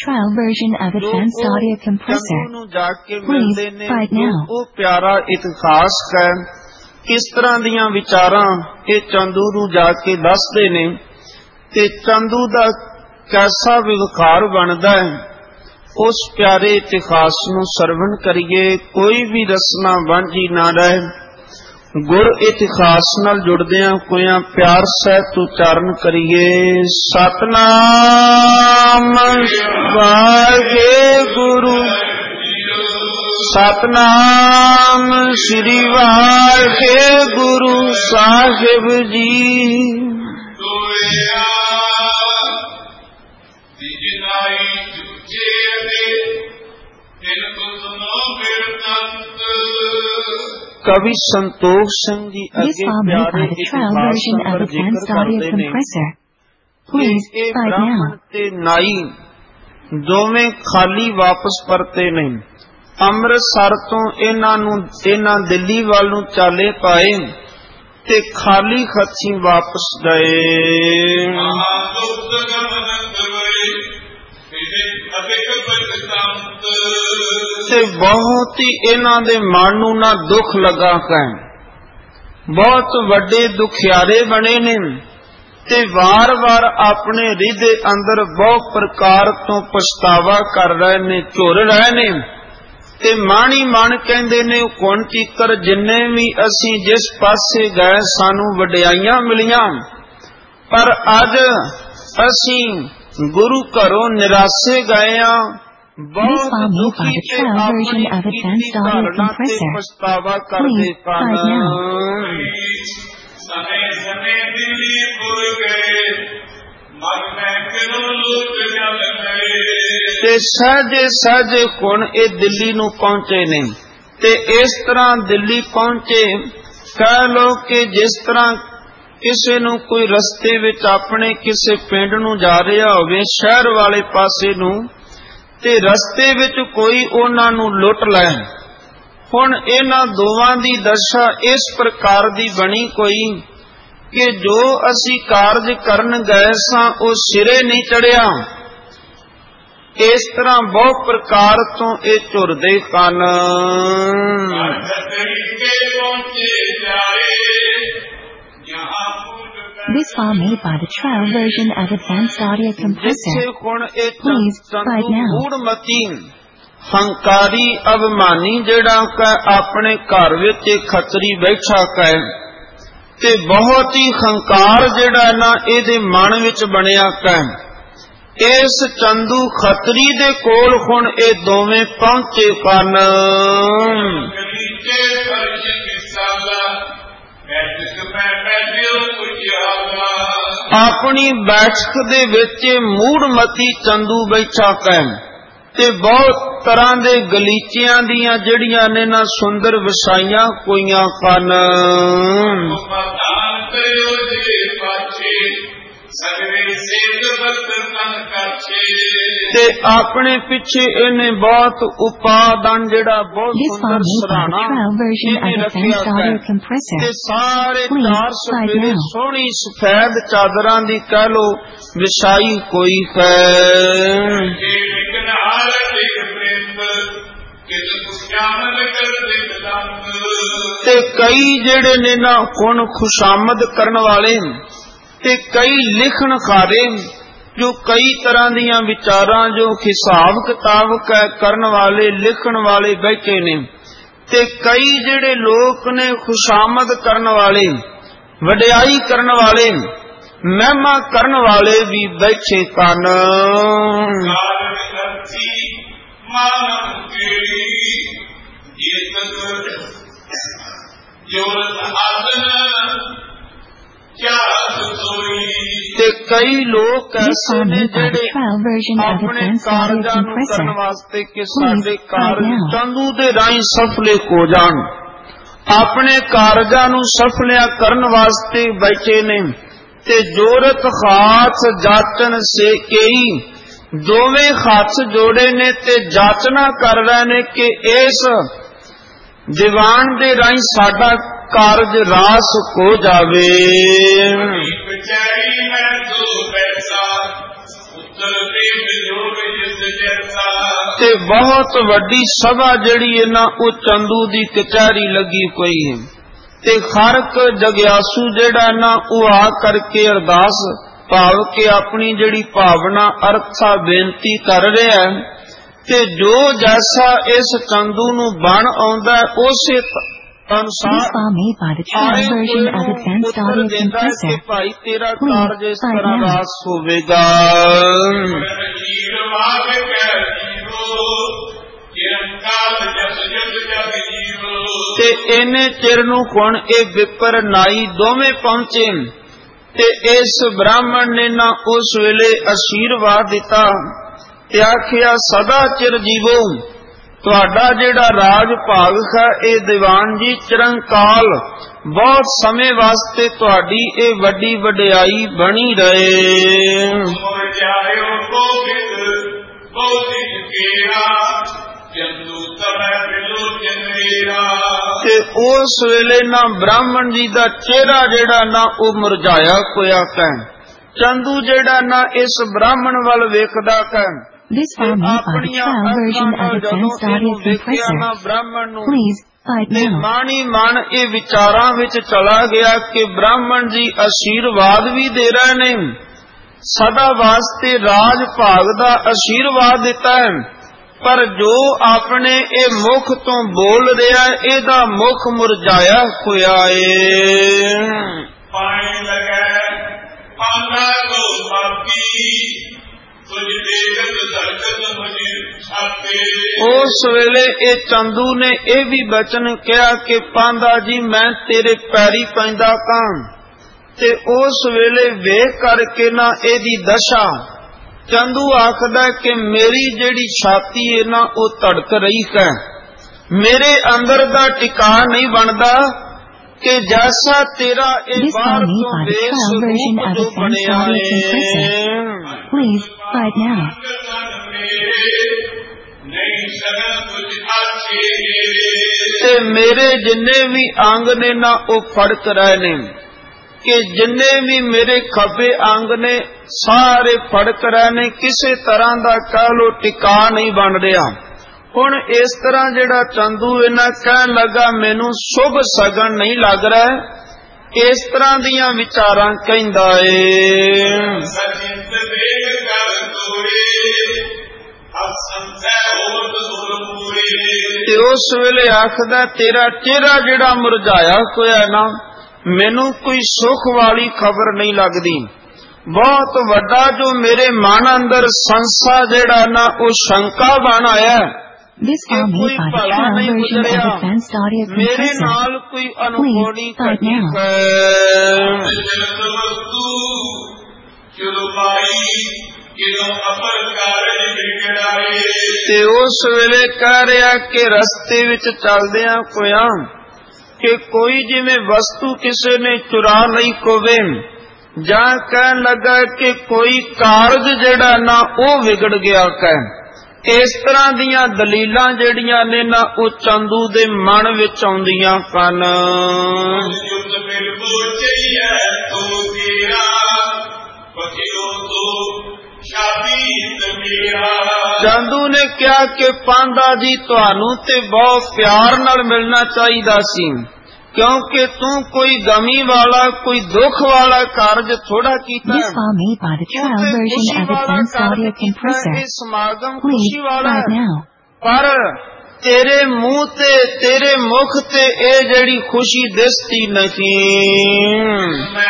ਨੂੰ ਜਾ ਕੇ ਮਿਲਦੇ ਨੇ ਉਹ ਪਿਆਰਾ ਇਤਿਹਾਸ ਹੈ। ਕਿਸ ਤਰ੍ਹਾਂ ਦੀਆਂ ਵਿਚਾਰਾਂ ਇਹ ਚੰਦੂ ਨੂੰ ਜਾ ਕੇ ਦੱਸਦੇ ਨੇ ਤੇ ਚੰਦੂ ਦਾ ਕੈਸਾ ਵਿਵਹਾਰ ਬਣਦਾ ਹੈ। ਉਸ ਪਿਆਰੇ ਇਤਿਹਾਸ ਨੂੰ ਸਰਵਣ ਕਰੀਏ, ਕੋਈ ਵੀ ਰਸਨਾ ਵਾਂਝੀ ਨਾ ਰਹੇ। ਗੁਰ ਇਤਿਹਾਸ ਨਾਲ ਜੁੜਦਿਆਂ ਹੋਇਆਂ ਪਿਆਰ ਸਹਿਤ ਉਚਾਰਨ ਕਰੀਏ। ਸਤਨਾਮ ਵਾਹਿਗੁਰੂ ਸਤਨਾਮ ਸ੍ਰੀ ਵਾਹਿਗੁਰੂ ਸਾਹਿਬ ਜੀ। ਕਵੀ ਸੰਤੋਖ ਸਿੰਘ ਜੀ ਅੱਗੇ ਪਿਆਰੇ ਇਤਿਹਾਸ ਨੰਬਰ ਜ਼ਿਕਰ ਕਰਦੇ ਨੇ Please fight now. ਤੇ ਨਾਈ ਦੋਵੇਂ ਖਾਲੀ ਵਾਪਸ ਪਰਤੇ ਨੇ। ਅੰਮ੍ਰਿਤਸਰ ਤੋਂ ਇਹਨਾਂ ਦਿੱਲੀ ਵੱਲ ਨੂੰ ਚਾਲੇ ਪਾਏ ਤੇ ਖਾਲੀ ਹੱਥੀਂ ਵਾਪਸ ਗਏ। ਤੇ ਬਹੁਤ ਹੀ ਇਹਨਾਂ ਦੇ ਮਨ ਨੂੰ ਨਾ ਦੁੱਖ ਲੱਗਾ ਕਹਿ, ਬਹੁਤ ਵੱਡੇ ਦੁਖਿਆਰੇ ਬਣੇ ਨੇ ਤੇ ਵਾਰ-ਵਾਰ ਆਪਣੇ ਹਿਰਦੇ ਅੰਦਰ ਬਹੁਤ ਪ੍ਰਕਾਰ ਤੋਂ ਪਛਤਾਵਾ ਕਰ ਰਹੇ ਨੇ, ਝੁਰ ਰਹੇ ਨੇ ਤੇ ਮਨ ਹੀ ਮਨ ਕਹਿੰਦੇ ਨੇ ਹੁਣ ਤੀਕਰ ਜਿੰਨੇ ਵੀ ਅਸੀਂ ਜਿਸ ਪਾਸੇ ਗਏ ਸਾਨੂੰ ਵਡਿਆਈਆਂ ਮਿਲੀਆਂ, ਪਰ ਅੱਜ ਅਸੀਂ ਗੁਰੂ ਘਰੋਂ ਨਿਰਾਸ਼ੇ ਗਏ ਆ। ਬਹੁਤ ਦੁਖੀ ਤੇ ਆਪਣੀ ਧਾਰਨਾ ਤੇ ਪਛਤਾਵਾ ਕਰਦੇ ਪਨ। ਤੇ ਸਹਜੇ ਸਹਜੇ ਹੁਣ ਇਹ ਦਿੱਲੀ ਨੂੰ ਪਹੁੰਚੇ ਨੇ ਤੇ ਇਸ ਤਰ੍ਹਾਂ ਦਿੱਲੀ ਪਹੁੰਚੇ, ਕਹਿ ਲੋ ਕਿ ਜਿਸ ਤਰ੍ਹਾਂ ਕਿਸੇ ਨੂੰ ਕੋਈ ਰਸਤੇ ਵਿੱਚ ਆਪਣੇ ਕਿਸੇ ਪਿੰਡ ਨੂੰ ਜਾ ਰਿਹਾ ਹੋਵੇ ਸ਼ਹਿਰ ਵਾਲੇ ਪਾਸੇ ਨੂੰ, ਤੇ ਰਸਤੇ ਵਿੱਚ ਕੋਈ ਉਹਨਾਂ ਨੂੰ ਲੁੱਟ ਲੈ। ਹੁਣ ਇਹਨਾਂ ਦੋਵਾਂ ਦੀ ਦਸ਼ਾ ਇਸ ਪ੍ਰਕਾਰ ਦੀ ਬਣੀ ਕੋਈ ਕਿ ਜੋ ਅਸੀਂ ਕਾਰਜ ਕਰਨ ਗਏ ਸਾਂ ਉਹ ਸਿਰੇ ਨਹੀਂ ਚੜਿਆ। ਇਸ ਤਰ੍ਹਾਂ ਬਹੁਤ ਪ੍ਰਕਾਰ ਤੋਂ ਇਹ ਝੁਰਦੇ ਹਨ। This file made by the trial version of Advanced Audio Compressor. Please fight now. ਮੂੜਮਤੀ ਹੰਕਾਰੀ ਅਭਿਮਾਨੀ ਜਿਹੜਾ ਕਿ ਆਪਣੇ ਘਰ ਵਿੱਚ ਖੱਤਰੀ ਬੈਠਾ ਹੈ ਤੇ ਬਹੁਤ ਹੀ ਹੰਕਾਰ ਜਿਹੜਾ ਨਾ ਇਹਦੇ ਮਨ ਵਿੱਚ ਬਣਿਆ ਹੈ। ਇਸ ਚੰਦੂ ਖੱਤਰੀ ਦੇ ਕੋਲ ਹੁਣ ਇਹ ਦੋਵੇਂ ਪਹੁੰਚੇ ਹਨ। ਆਪਣੀ ਬੈਠਕ ਦੇ ਵਿੱਚ ਮੂੜਮਤੀ ਚੰਦੂ ਬੈਠਾ ਹੈ ਤੇ ਬਹੁਤ ਤਰ੍ਹਾਂ ਦੇ ਗਲੀਚਿਆਂ ਦੀਆਂ ਜਿਹੜੀਆਂ ਨੇ ਨਾ ਸੁੰਦਰ ਵਿਸਾਈਆਂ ਕੋਈਆਂ ਹਨ। ਤੇ ਆਪਣੇ ਪਿੱਛੇ ਇਹਨੇ ਬਹੁਤ ਉਪਾਦਾਨ ਜਿਹੜਾ ਬਹੁਤ ਸੁੰਦਰ ਸਰਾਣਾ ਤੇ ਸਾਰੇ 4 ਸਫੇਰੇ ਸੋਹਣੀ ਸਫੈਦ ਚਾਦਰਾਂ ਦੀ ਕਹਿ ਲੋ ਵਿਛਾਈ ਕੋਈ ਹੈ। ਤੇ ਕਈ ਜਿਹੜੇ ਨੇ ਨਾ ਹੁਣ ਖੁਸ਼ਾਮਦ ਕਰਨ ਵਾਲੇ ਤੇ ਕਈ ਲਿਖਣ ਖਾਰੇ ਜੋ ਕਈ ਤਰ੍ਹਾਂ ਦੀਆਂ ਵਿਚਾਰਾਂ ਜੋ ਹਿਸਾਬ ਕਿਤਾਬ ਕਰਨ ਵਾਲੇ ਲਿਖਣ ਵਾਲੇ ਬੈਠੇ ਨੇ ਤੇ ਕਈ ਜਿਹੜੇ ਲੋਕ ਨੇ ਖੁਸ਼ਾਮਦ ਕਰਨ ਵਾਲੇ ਵਡਿਆਈ ਕਰਨ ਵਾਲੇ ਮਹਿਮਾ ਕਰਨ ਵਾਲੇ ਵੀ ਬੈਠੇ ਹਨ। ਤੇ ਕਈ ਲੋਕ ਐਸੇ ਨੇ ਜਿਹੜੇ ਆਪਣੇ ਕਾਰਜਾਂ ਨੂੰ ਕਰਨ ਵਾਸਤੇ ਕਿ ਸਾਡੇ ਕਾਰਜ ਚੰਦੂ ਦੇ ਰਾਹੀਂ ਸਫਲੇ ਹੋ ਜਾਣ, ਆਪਣੇ ਕਾਰਜਾਂ ਨੂੰ ਸਫਲਿਆ ਕਰਨ ਵਾਸਤੇ ਬੈਠੇ ਨੇ ਤੇ ਜੋਰਤ ਖਾਸ ਜਾਚਨ ਸੇ ਕਈ ਦੋਵੇਂ ਹੱਥ ਜੋੜੇ ਨੇ ਤੇ ਜਾਚਨਾ ਕਰ ਰਹੇ ਨੇ ਕਿ ਇਸ ਦੀਵਾਨ ਦੇ ਰਾਹੀਂ ਸਾਡਾ ਕਾਰਜ ਰਾਸ ਹੋ ਜਾਵੇ। ਤੇ ਬਹੁਤ ਵੱਡੀ ਸਭਾ ਜਿਹੜੀ ਹੈ ਨਾ ਉਹ ਚੰਦੂ ਦੀ ਕਚਹਿਰੀ ਲੱਗੀ ਹੋਈ ਹੈ ਤੇ ਹਰ ਇੱਕ ਜਗਿਆਸੂ ਜਿਹੜਾ ਨਾ ਉਹ ਆ ਕਰਕੇ ਅਰਦਾਸ ਭਾਵ ਕੇ ਆਪਣੀ ਜਿਹੜੀ ਭਾਵਨਾ ਅਰਥਾ ਬੇਨਤੀ ਕਰ ਰਿਹਾ ਹੈ ਤੇ ਜੋ ਜੈਸਾ ਇਸ ਚੰਦੂ ਨੂੰ ਬਣ ਆਉਂਦਾ ਉਸੇ ਅਨੁਸਾਰ ਭਾਈ ਤੇਰਾ ਕਾਰਜ ਇਸ ਤਰ੍ਹਾਂ ਰਾਸ ਹੋਵੇਗਾ। ਤੇ ਇਹਨੇ ਚਿਰ ਨੂੰ ਹੁਣ ਇਹ ਵਿਪਰ ਨਾਈ ਦੋਵੇਂ ਪਹੁੰਚੇ ਤੇ ਇਸ ਬ੍ਰਾਹਮਣ ਨੇ ਨਾ ਉਸ ਵੇਲੇ ਅਸ਼ੀਰਵਾਦ ਦਿੱਤਾ ਤੇ ਆਖਿਆ ਸਦਾ ਚਿਰ ਜੀਵੋ, ਤੁਹਾਡਾ ਜਿਹੜਾ ਰਾਜ ਭਾਗ ਹੈ ਇਹ ਦੀਵਾਨ ਜੀ ਚਿਰੰਕਾਲ ਬਹੁਤ ਸਮੇਂ ਵਾਸਤੇ ਤੁਹਾਡੀ ਇਹ ਵੱਡੀ ਵਡਿਆਈ ਬਣੀ ਰਹੇ। ਤੇ ਉਸ ਵੇਲੇ ਨਾ ਬ੍ਰਾਹਮਣ ਜੀ ਦਾ ਚਿਹਰਾ ਜਿਹੜਾ ਨਾ ਉਹ ਮੁਰਝਾਇਆ ਹੋਇਆ ਕਹਿ, ਚੰਦੂ ਜਿਹੜਾ ਨਾ ਇਸ ਬ੍ਰਾਹਮਣ ਵੱਲ ਵੇਖਦਾ ਕਹਿ। This found me by the trial version of Advanced Audio Compressor. Please fight now. ਮਾਣੀ ਮਨ ਇਹ ਵਿਚਾਰਾਂ ਵਿੱਚ ਚਲਾ ਗਿਆ ਕਿ ਬ੍ਰਾਹਮਣ ਜੀ ਅਸ਼ੀਰਵਾਦ ਵੀ ਦੇ ਰਹੇ ਨੇ, ਸਦਾ ਵਾਸਤੇ ਰਾਜ ਭਾਗ ਦਾ ਅਸ਼ੀਰਵਾਦ ਦਿੱਤਾ ਹੈ, ਪਰ ਜੋ ਆਪਣੇ ਇਹ ਮੁਖ ਤੋਂ ਬੋਲ ਰਿਹਾ ਇਹਦਾ ਮੁਖ ਮੁਰਝਾਇਆ ਹੋਇਆ ਏ। ਪਾਣੀ ਲਗੈ ਪਾਂਡਾ ਕੋ ਮਾਪੀ ਉਸ ਵੇਲੇ ਇਹ ਚੰਦੂ ਨੇ ਇਹ ਵੀ ਬਚਨ ਕਿਹਾ ਕਿ ਪਾਂਦਾ ਜੀ ਮੈਂ ਤੇਰੇ ਪੈਰੀ ਪੈਂਦਾ ਕਾਂ। ਤੇ ਉਸ ਵੇਲੇ ਵੇਖ ਕਰਕੇ ਨਾ ਇਹਦੀ ਦਸ਼ਾ, ਚੰਦੂ ਆਖਦਾ ਕਿ ਮੇਰੀ ਜਿਹੜੀ ਛਾਤੀ ਹੈ ਨਾ ਉਹ ਧੜਕ ਰਹੀ ਹੈ, ਮੇਰੇ ਅੰਦਰ ਦਾ ਟਿਕਾ ਨਹੀਂ ਬਣਦਾ ਕਿ ਜੈਸਾ ਤੇਰਾ ਇਹ ਬਾਹਰ ਤੋਂ ਵੇਖ ਰੂਪ ਜੋ ਬਣਿਆ ਹੈ। ਤੇ ਮੇਰੇ ਜਿੰਨੇ ਵੀ ਅੰਗ ਨੇ ਨਾ ਉਹ ਫੜਕ ਰਹੇ ਨੇ, ਕਿ ਜਿੰਨੇ ਵੀ ਮੇਰੇ ਖੱਬੇ ਅੰਗ ਨੇ ਸਾਰੇ ਫੜਕ ਰਹੇ ਨੇ, ਕਿਸੇ ਤਰ੍ਹਾਂ ਦਾ ਕਹਿ ਲੋ ਟਿਕਾ ਨਹੀਂ ਬਣ ਰਿਹਾ। ਹੁਣ ਇਸ ਤਰ੍ਹਾਂ ਜਿਹੜਾ ਚੰਦੂ ਇਹਨਾਂ ਕਹਿਣ ਲੱਗਾ ਮੈਨੂੰ ਸ਼ੁਭ ਸਗਨ ਨਹੀਂ ਲੱਗ ਰਿਹਾ, ਇਸ ਤਰ੍ਹਾਂ ਦੀਆਂ ਵਿਚਾਰਾਂ ਕਹਿੰਦਾ ਏ। ਤੇ ਉਸ ਵੇਲੇ ਆਖਦਾ ਤੇਰਾ ਚਿਹਰਾ ਜਿਹੜਾ ਮੁਰਝਾਇਆ ਹੋਇਆ ਨਾ, ਮੈਨੂੰ ਕੋਈ ਸੁਖ ਵਾਲੀ ਖਬਰ ਨਹੀਂ ਲੱਗਦੀ। ਬਹੁਤ ਵੱਡਾ ਜੋ ਮੇਰੇ ਮਨ ਅੰਦਰ ਸੰਸਾ ਜਿਹੜਾ ਨਾ ਉਹ ਸ਼ੰਕਾ ਬਣ ਆਇਆ, ਕੋਈ ਭਲਾ ਨਹੀਂ ਗੁਜ਼ਰਿਆ, ਮੇਰੇ ਨਾਲ ਕੋਈ ਅਨੁਕੂਲੀ ਘਟੀ ਹੈ। ਤੇ ਉਸ ਵੇਲੇ ਕਹਿ ਰਿਹਾ ਕਿ ਰਸਤੇ ਵਿੱਚ ਚੱਲਦਿਆਂ ਕੋਇਆ ਕਿ ਕੋਈ ਜਿਵੇਂ ਵਸਤੂ ਕਿਸੇ ਨੇ ਚੁਰਾ ਲਈ ਹੋਵੇ, ਜਾਂ ਕਹਿਣ ਲੱਗਾ ਕਿ ਕੋਈ ਕਾਰਜ ਜਿਹੜਾ ਨਾ ਉਹ ਵਿਗੜ ਗਿਆ ਕਹਿ। ਇਸ ਤਰ੍ਹਾਂ ਦੀਆਂ ਦਲੀਲਾਂ ਜਿਹੜੀਆਂ ਨੇ ਨਾ ਉਹ ਚੰਦੂ ਦੇ ਮਨ ਵਿੱਚ ਆਉਂਦੀਆਂ ਹਨ। ਚੰਦੂ ਨੇ ਕਿਹਾ ਕਿ ਪਾਂਦਾ ਜੀ ਤੁਹਾਨੂੰ ਤੇ ਬਹੁਤ ਪਿਆਰ ਨਾਲ ਮਿਲਣਾ ਚਾਹੀਦਾ ਸੀ, ਕਿਉਂਕਿ ਤੂੰ ਕੋਈ ਗਮੀ ਵਾਲਾ ਕੋਈ ਦੁੱਖ ਵਾਲਾ ਕਾਰਜ ਥੋੜਾ ਕੀਤਾ। ਸਮਾਗਮ ਖੁਸ਼ੀ ਵਾਲਾ ਪਰ ਤੇਰੇ ਮੂੰਹ ਤੇ ਤੇਰੇ ਮੁਖ ਤੇ ਇਹ ਜਿਹੜੀ ਖੁਸ਼ੀ ਦਿਸਦੀ ਨਹੀਂ।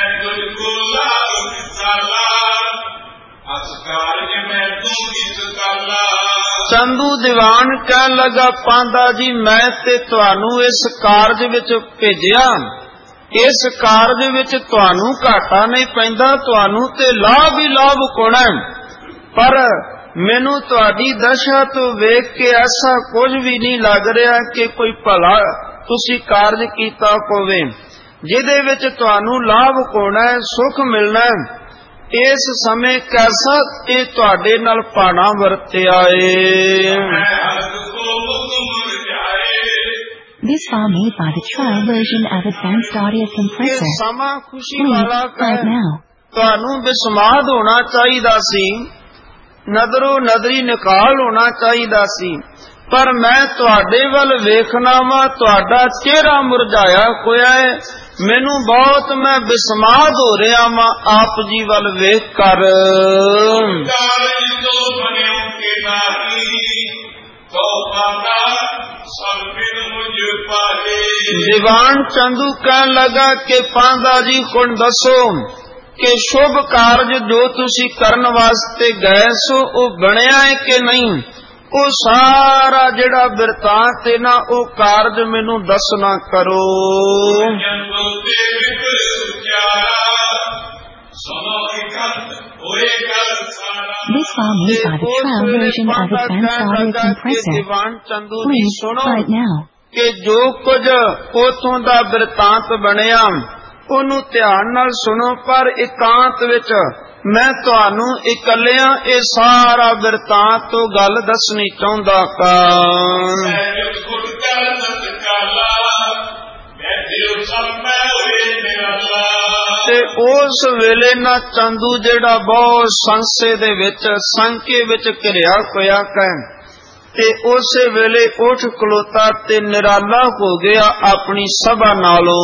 ਚੰਦੂ ਦੀਵਾਨ ਕਹਿਣ ਲੱਗਾ ਪਾਂਦਾ ਜੀ ਮੈਂ ਤੇ ਤੁਹਾਨੂੰ ਇਸ ਕਾਰਜ ਵਿੱਚ ਭੇਜਿਆ, ਇਸ ਕਾਰਜ ਵਿੱਚ ਤੁਹਾਨੂੰ ਘਾਟਾ ਨਹੀਂ ਪੈਂਦਾ, ਤੁਹਾਨੂੰ ਤੇ ਲਾਭ ਹੀ ਲਾਭ ਹੋਣਾ, ਪਰ ਮੈਨੂੰ ਤੁਹਾਡੀ ਦਸ਼ਾ ਤੋਂ ਵੇਖ ਕੇ ਐਸਾ ਕੁਝ ਵੀ ਨਹੀਂ ਲੱਗ ਰਿਹਾ ਕਿ ਕੋਈ ਭਲਾ ਤੁਸੀਂ ਕਾਰਜ ਕੀਤਾ ਹੋਵੇ ਜਿਹਦੇ ਵਿੱਚ ਤੁਹਾਨੂੰ ਲਾਭ ਹੋਣਾ ਹੈ, ਸੁਖ ਮਿਲਣਾ ਹੈ। ਇਸ ਸਮੇਂ ਕੈਸਾ ਇਹ ਤੁਹਾਡੇ ਨਾਲ ਭਾਣਾ ਵਰਤਿਆ ਏ। This file made by the trial version of Advanced Audio Compressor. ਸਮਾਂ ਖੁਸ਼ੀ ਵਾਲਾ right now. ਤੁਹਾਨੂੰ ਬਿਸਮਾਦ ਹੋਣਾ ਚਾਹੀਦਾ ਸੀ, ਨਦਰੋ ਨਦਰੀ ਨਿਕਾਲ ਹੋਣਾ ਚਾਹੀਦਾ ਸੀ, ਪਰ ਮੈਂ ਤੁਹਾਡੇ ਵੱਲ ਵੇਖਣਾ ਵਾ, ਤੁਹਾਡਾ ਚਿਹਰਾ ਮੁਰਝਾਇਆ ਹੋਇਆ ਹੈ, ਮੈਨੂੰ ਬਹੁਤ ਮੈਂ ਬਿਸਮਾਦ ਹੋ ਰਿਹਾ ਵਾਂ ਆਪ ਜੀ ਵੱਲ ਵੇਖ ਕਰ। ਦੀਵਾਨ ਚੰਦੂ ਕਹਿਣ ਲੱਗਾ ਕਿ ਪਾਂਦਾ ਜੀ ਹੁਣ ਦੱਸੋ ਕਿ ਸ਼ੁਭ ਕਾਰਜ ਜੋ ਤੁਸੀਂ ਕਰਨ ਵਾਸਤੇ ਗਏ ਸੋ ਉਹ ਬਣਿਆ ਹੈ ਕਿ ਨਹੀਂ। ਉਹ ਸਾਰਾ ਜਿਹੜਾ ਬਿਰਤਾਂਤ ਹੈ ਨਾ ਉਹ ਕਾਰਜ ਮੈਨੂੰ ਦੱਸਣਾ ਕਰੋ। This file made by the trial version of Advanced Audio Compressor. ਦੀਵਾਨ ਚੰਦੂ ਜੀ Please ਸੁਣੋ right now. ਕਿ ਜੋ ਕੁਝ ਉਥੋਂ ਦਾ ਬਿਰਤਾਂਤ ਬਣਿਆ ਉਹਨੂੰ ਧਿਆਨ ਨਾਲ ਸੁਣੋ, ਪਰ ਇਕਾਂਤ ਵਿੱਚ ਮੈਂ ਤੁਹਾਨੂੰ ਇਕੱਲਿਆਂ ਇਹ ਸਾਰਾ ਬਿਰਤਾਂਤ ਤੋਂ ਗੱਲ ਦੱਸਣੀ ਚਾਹੁੰਦਾ ਤੇ ਉਸ ਵੇਲੇ ਨਾ ਚੰਦੂ ਜਿਹੜਾ ਬਹੁਤ ਸੰਸੇ ਦੇ ਵਿੱਚ ਸੰਕੇ ਵਿੱਚ ਘਿਰਿਆ ਹੋਇਆ ਤੇ ਉਸੇ ਵੇਲੇ ਉੱਠ ਖਲੋਤਾ ਤੇ ਨਿਰਾਲਾ ਹੋ ਗਿਆ ਆਪਣੀ ਸਭਾ ਨਾਲੋਂ।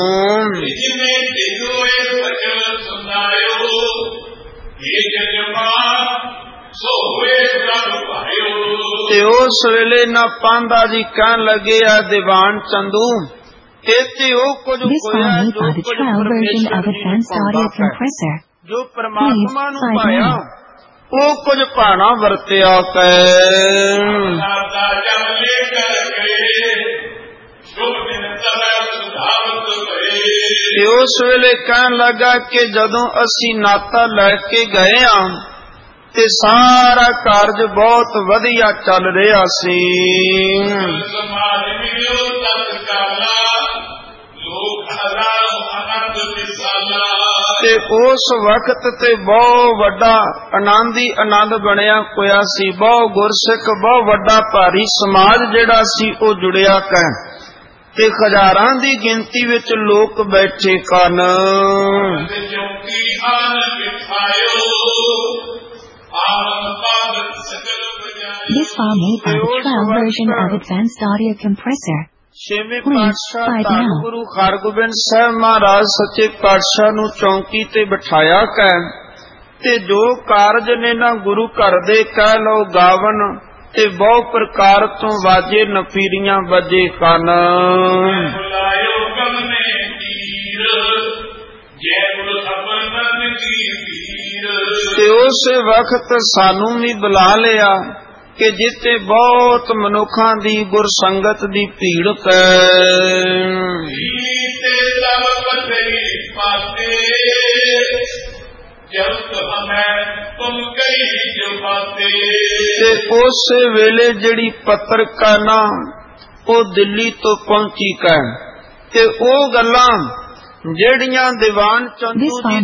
ਤੇ ਉਸ ਵੇਲੇ ਨਾ ਪਾਂਦਾ ਜੀ ਕਹਿਣ ਲੱਗੇ ਆ ਦੀਵਾਨ ਚੰਦੂ ਇੱਥੇ ਉਹ ਕੁਝ ਹੋਇਆ ਜੋ ਪਰਮਾਤਮਾ ਨੂੰ ਪਾਇਆ ਉਹ ਕੁਝ ਭਾਣਾ ਵਰਤਿਆ ਤੇ ਉਸ ਵੇਲੇ ਕਹਿਣ ਲੱਗਾ ਕਿ ਜਦੋਂ ਅਸੀਂ ਨਾਤਾ ਲੈ ਕੇ ਗਏ ਤੇ ਸਾਰਾ ਕਾਰਜ ਬਹੁਤ ਵਧੀਆ ਚੱਲ ਰਿਹਾ ਸੀ। ਤੇ ਉਸ ਵਕਤ ਤੇ ਬਹੁਤ ਵੱਡਾ ਆਨੰਦ ਹੀ ਆਨੰਦ ਬਣਿਆ ਹੋਇਆ ਸੀ। ਬਹੁਤ ਗੁਰਸਿੱਖ ਬਹੁਤ ਵੱਡਾ ਭਾਰੀ ਸਮਾਜ ਜਿਹੜਾ ਸੀ ਉਹ ਜੁੜਿਆ ਤੇ ਹਜ਼ਾਰਾਂ ਦੀ ਗਿਣਤੀ ਵਿੱਚ ਲੋਕ ਬੈਠੇ ਕਨ। This file made by the trial version of Advanced Audio Compressor. ਛੇਵੇਂ ਪਾਤਸ਼ਾਹ ਧੰਨ ਗੁਰੂ ਹਰਗੋਬਿੰਦ ਸਾਹਿਬ ਮਹਾਰਾਜ ਸੱਚੇ ਪਾਤਸ਼ਾਹ ਨੂੰ ਚੌਂਕੀ ਤੇ ਬਿਠਾਇਆ ਤੇ ਜੋ ਕਾਰਜ ਨੇ ਨਾ ਗੁਰੂ ਘਰ ਦੇ ਕਹਿ ਲਓ ਗਾਵਨ ਤੇ ਬਹੁ ਪ੍ਰਕਾਰ ਤੋਂ ਵਾਜੇ ਨਫੀਰੀਆਂ ਵੱਜੇ ਕਨ। ਤੇ ਉਸ ਵਕਤ ਸਾਨੂੰ ਵੀ ਬੁਲਾ ਲਿਆ ਕਿ ਜਿੱਥੇ ਬਹੁਤ ਮਨੁੱਖਾਂ ਦੀ ਗੁਰਸੰਗਤ ਦੀ ਭੀੜ ਤੇ ਉਸ ਵੇਲੇ ਜਿਹੜੀ ਪੱਤਰਕਾਰਾਂ ਉਹ ਦਿੱਲੀ ਤੋਂ ਪਹੁੰਚੀ ਤੇ ਉਹ ਗੱਲਾਂ ਜਿਹੜੀਆਂ ਦੀਵਾਨ ਚੰਦੂ ਜੀ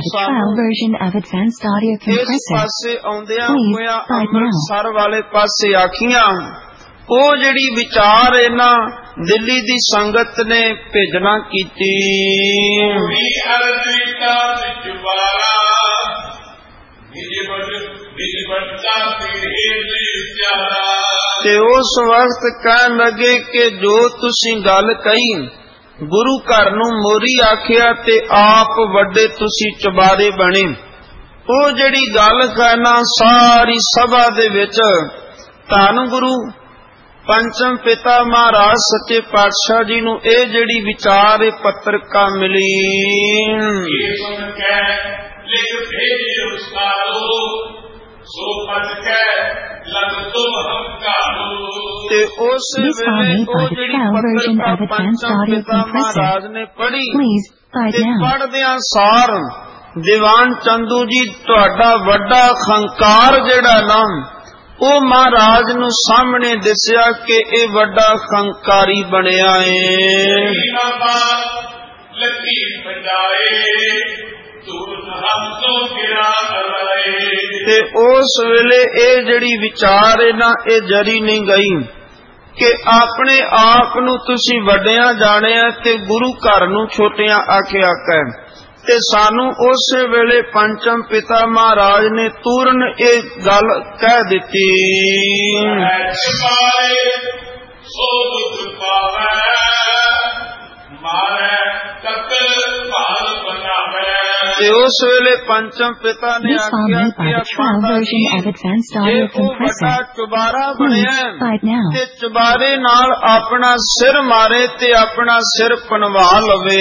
ਇਸ ਪਾਸੇ ਆਉਂਦਿਆਂ ਹੋਇਆ ਅੰਮ੍ਰਿਤਸਰ ਵਾਲੇ ਪਾਸੇ ਆਖੀਆਂ ਉਹ ਜਿਹੜੀ ਵਿਚਾਰ ਇਹਨਾਂ ਦਿੱਲੀ ਦੀ ਸੰਗਤ ਨੇ ਭੇਜਣਾ ਕੀਤੀ। ਤੇ ਉਸ ਵਕਤ ਕਹਿਣ ਲੱਗੇ ਕਿ ਜੋ ਤੁਸੀਂ ਗੱਲ ਕਹੀ ਗੁਰੂ ਘਰ ਨੂੰ ਮੋਰੀ ਆਖਿਆ ਤੇ ਆਪ ਵੱਡੇ ਤੁਸੀਂ ਚੁਬਾਰੇ ਬਣੇ। ਉਹ ਜਿਹੜੀ ਗੱਲ ਕਹਿਣਾ ਸਾਰੀ ਸਭਾ ਦੇ ਵਿੱਚ ਧੰਨ ਗੁਰੂ ਪੰਚਮ ਪਿਤਾ ਮਹਾਰਾਜ ਸੱਚੇ ਪਾਤਸ਼ਾਹ ਜੀ ਨੂੰ ਇਹ ਜਿਹੜੀ ਵਿਚਾਰ ਇਹ ਪੱਤਰਕਾ ਮਿਲੀ। ਤੇ ਉਸ ਵੇਲੇ ਉਹ ਜਿਹੜੀ ਪੱਤਰਕਾ ਪੰਚਮ ਪਿਤਾ ਮਹਾਰਾਜ ਨੇ ਪੜ੍ਹੀ ਤੇ ਪੜ੍ਹਦਿਆਂ ਸਾਰ ਦੀਵਾਨ ਚੰਦੂ ਜੀ ਤੁਹਾਡਾ ਵੱਡਾ ਖੰਕਾਰ ਜਿਹੜਾ ਨਾ ਉਹ ਮਹਾਰਾਜ ਨੂੰ ਸਾਹਮਣੇ ਦਿਸਿਆ ਕਿ ਇਹ ਵੱਡਾ ਖੰਕਾਰੀ ਬਣਿਆ ਏ। ਤੇ ਉਸ ਵੇਲੇ ਇਹ ਜਿਹੜੀ ਵਿਚਾਰ ਹੈ ਨਾ ਇਹ ਜਰੀ ਨਹੀਂ ਗਈ ਕਿ ਆਪਣੇ ਆਪ ਨੂੰ ਤੁਸੀਂ ਵੱਡਿਆਂ ਜਾਣਿਆ ਤੇ ਗੁਰੂ ਘਰ ਨੂੰ ਛੋਟਿਆਂ ਆਖਿਆ ਤੇ ਸਾਨੂੰ ਉਸ ਵੇਲੇ ਪੰਚਮ ਪਿਤਾ ਮਹਾਰਾਜ ਨੇ ਤੂਰਨ ਇਹ ਗੱਲ ਕਹਿ ਦਿੱਤੀ। ਤੇ ਉਸ ਵੇਲੇ ਪੰਚਮ ਪਿਤਾ ਨੇ ਆਖਿਆ ਕਿ ਜੇ ਉਹ ਵੱਡਾ ਚੁਬਾਰਾ ਬਣਿਆ ਤੇ ਚੁਬਾਰੇ ਨਾਲ ਆਪਣਾ ਸਿਰ ਮਾਰੇ ਤੇ ਆਪਣਾ ਸਿਰ ਪਨਵਾ ਲਵੇ।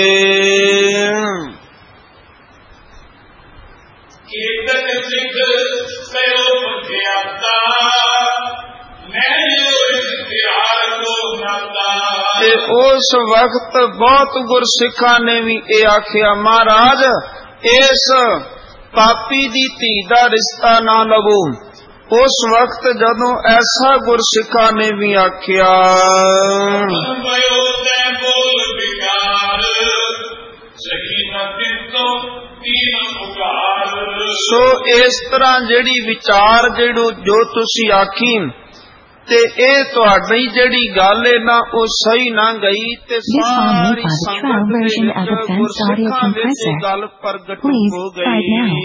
ਤੇ ਉਸ ਵਕਤ ਬਹੁਤ ਗੁਰਸਿੱਖਾਂ ਨੇ ਵੀ ਇਹ ਆਖਿਆ ਮਹਾਰਾਜ ਇਸ ਪਾਪੀ ਦੀ ਧੀ ਦਾ ਰਿਸ਼ਤਾ ਨਾ ਲਵੋ। ਉਸ ਵਕਤ ਜਦੋਂ ਐਸਾ ਗੁਰਸਿੱਖਾਂ ਨੇ ਵੀ ਆਖਿਆ, ਸੋ ਇਸ ਤਰ੍ਹਾਂ ਜਿਹੜੀ ਵਿਚਾਰ ਜੋ ਤੁਸੀਂ ਆਖੀ ਤੇ ਇਹ ਤੁਹਾਡੀ ਜਿਹੜੀ ਗੱਲ ਹੈ ਨਾ ਉਹ ਸਹੀ ਨਾ ਗਈ ਤੇ ਸਾਰੀ ਸੰਗਤ ਦੇ ਵਿੱਚ ਗੁਰਸਿੱਖਾਂ ਵਿੱਚ ਗੱਲ ਪ੍ਰਗਟ ਹੋ ਗਈ।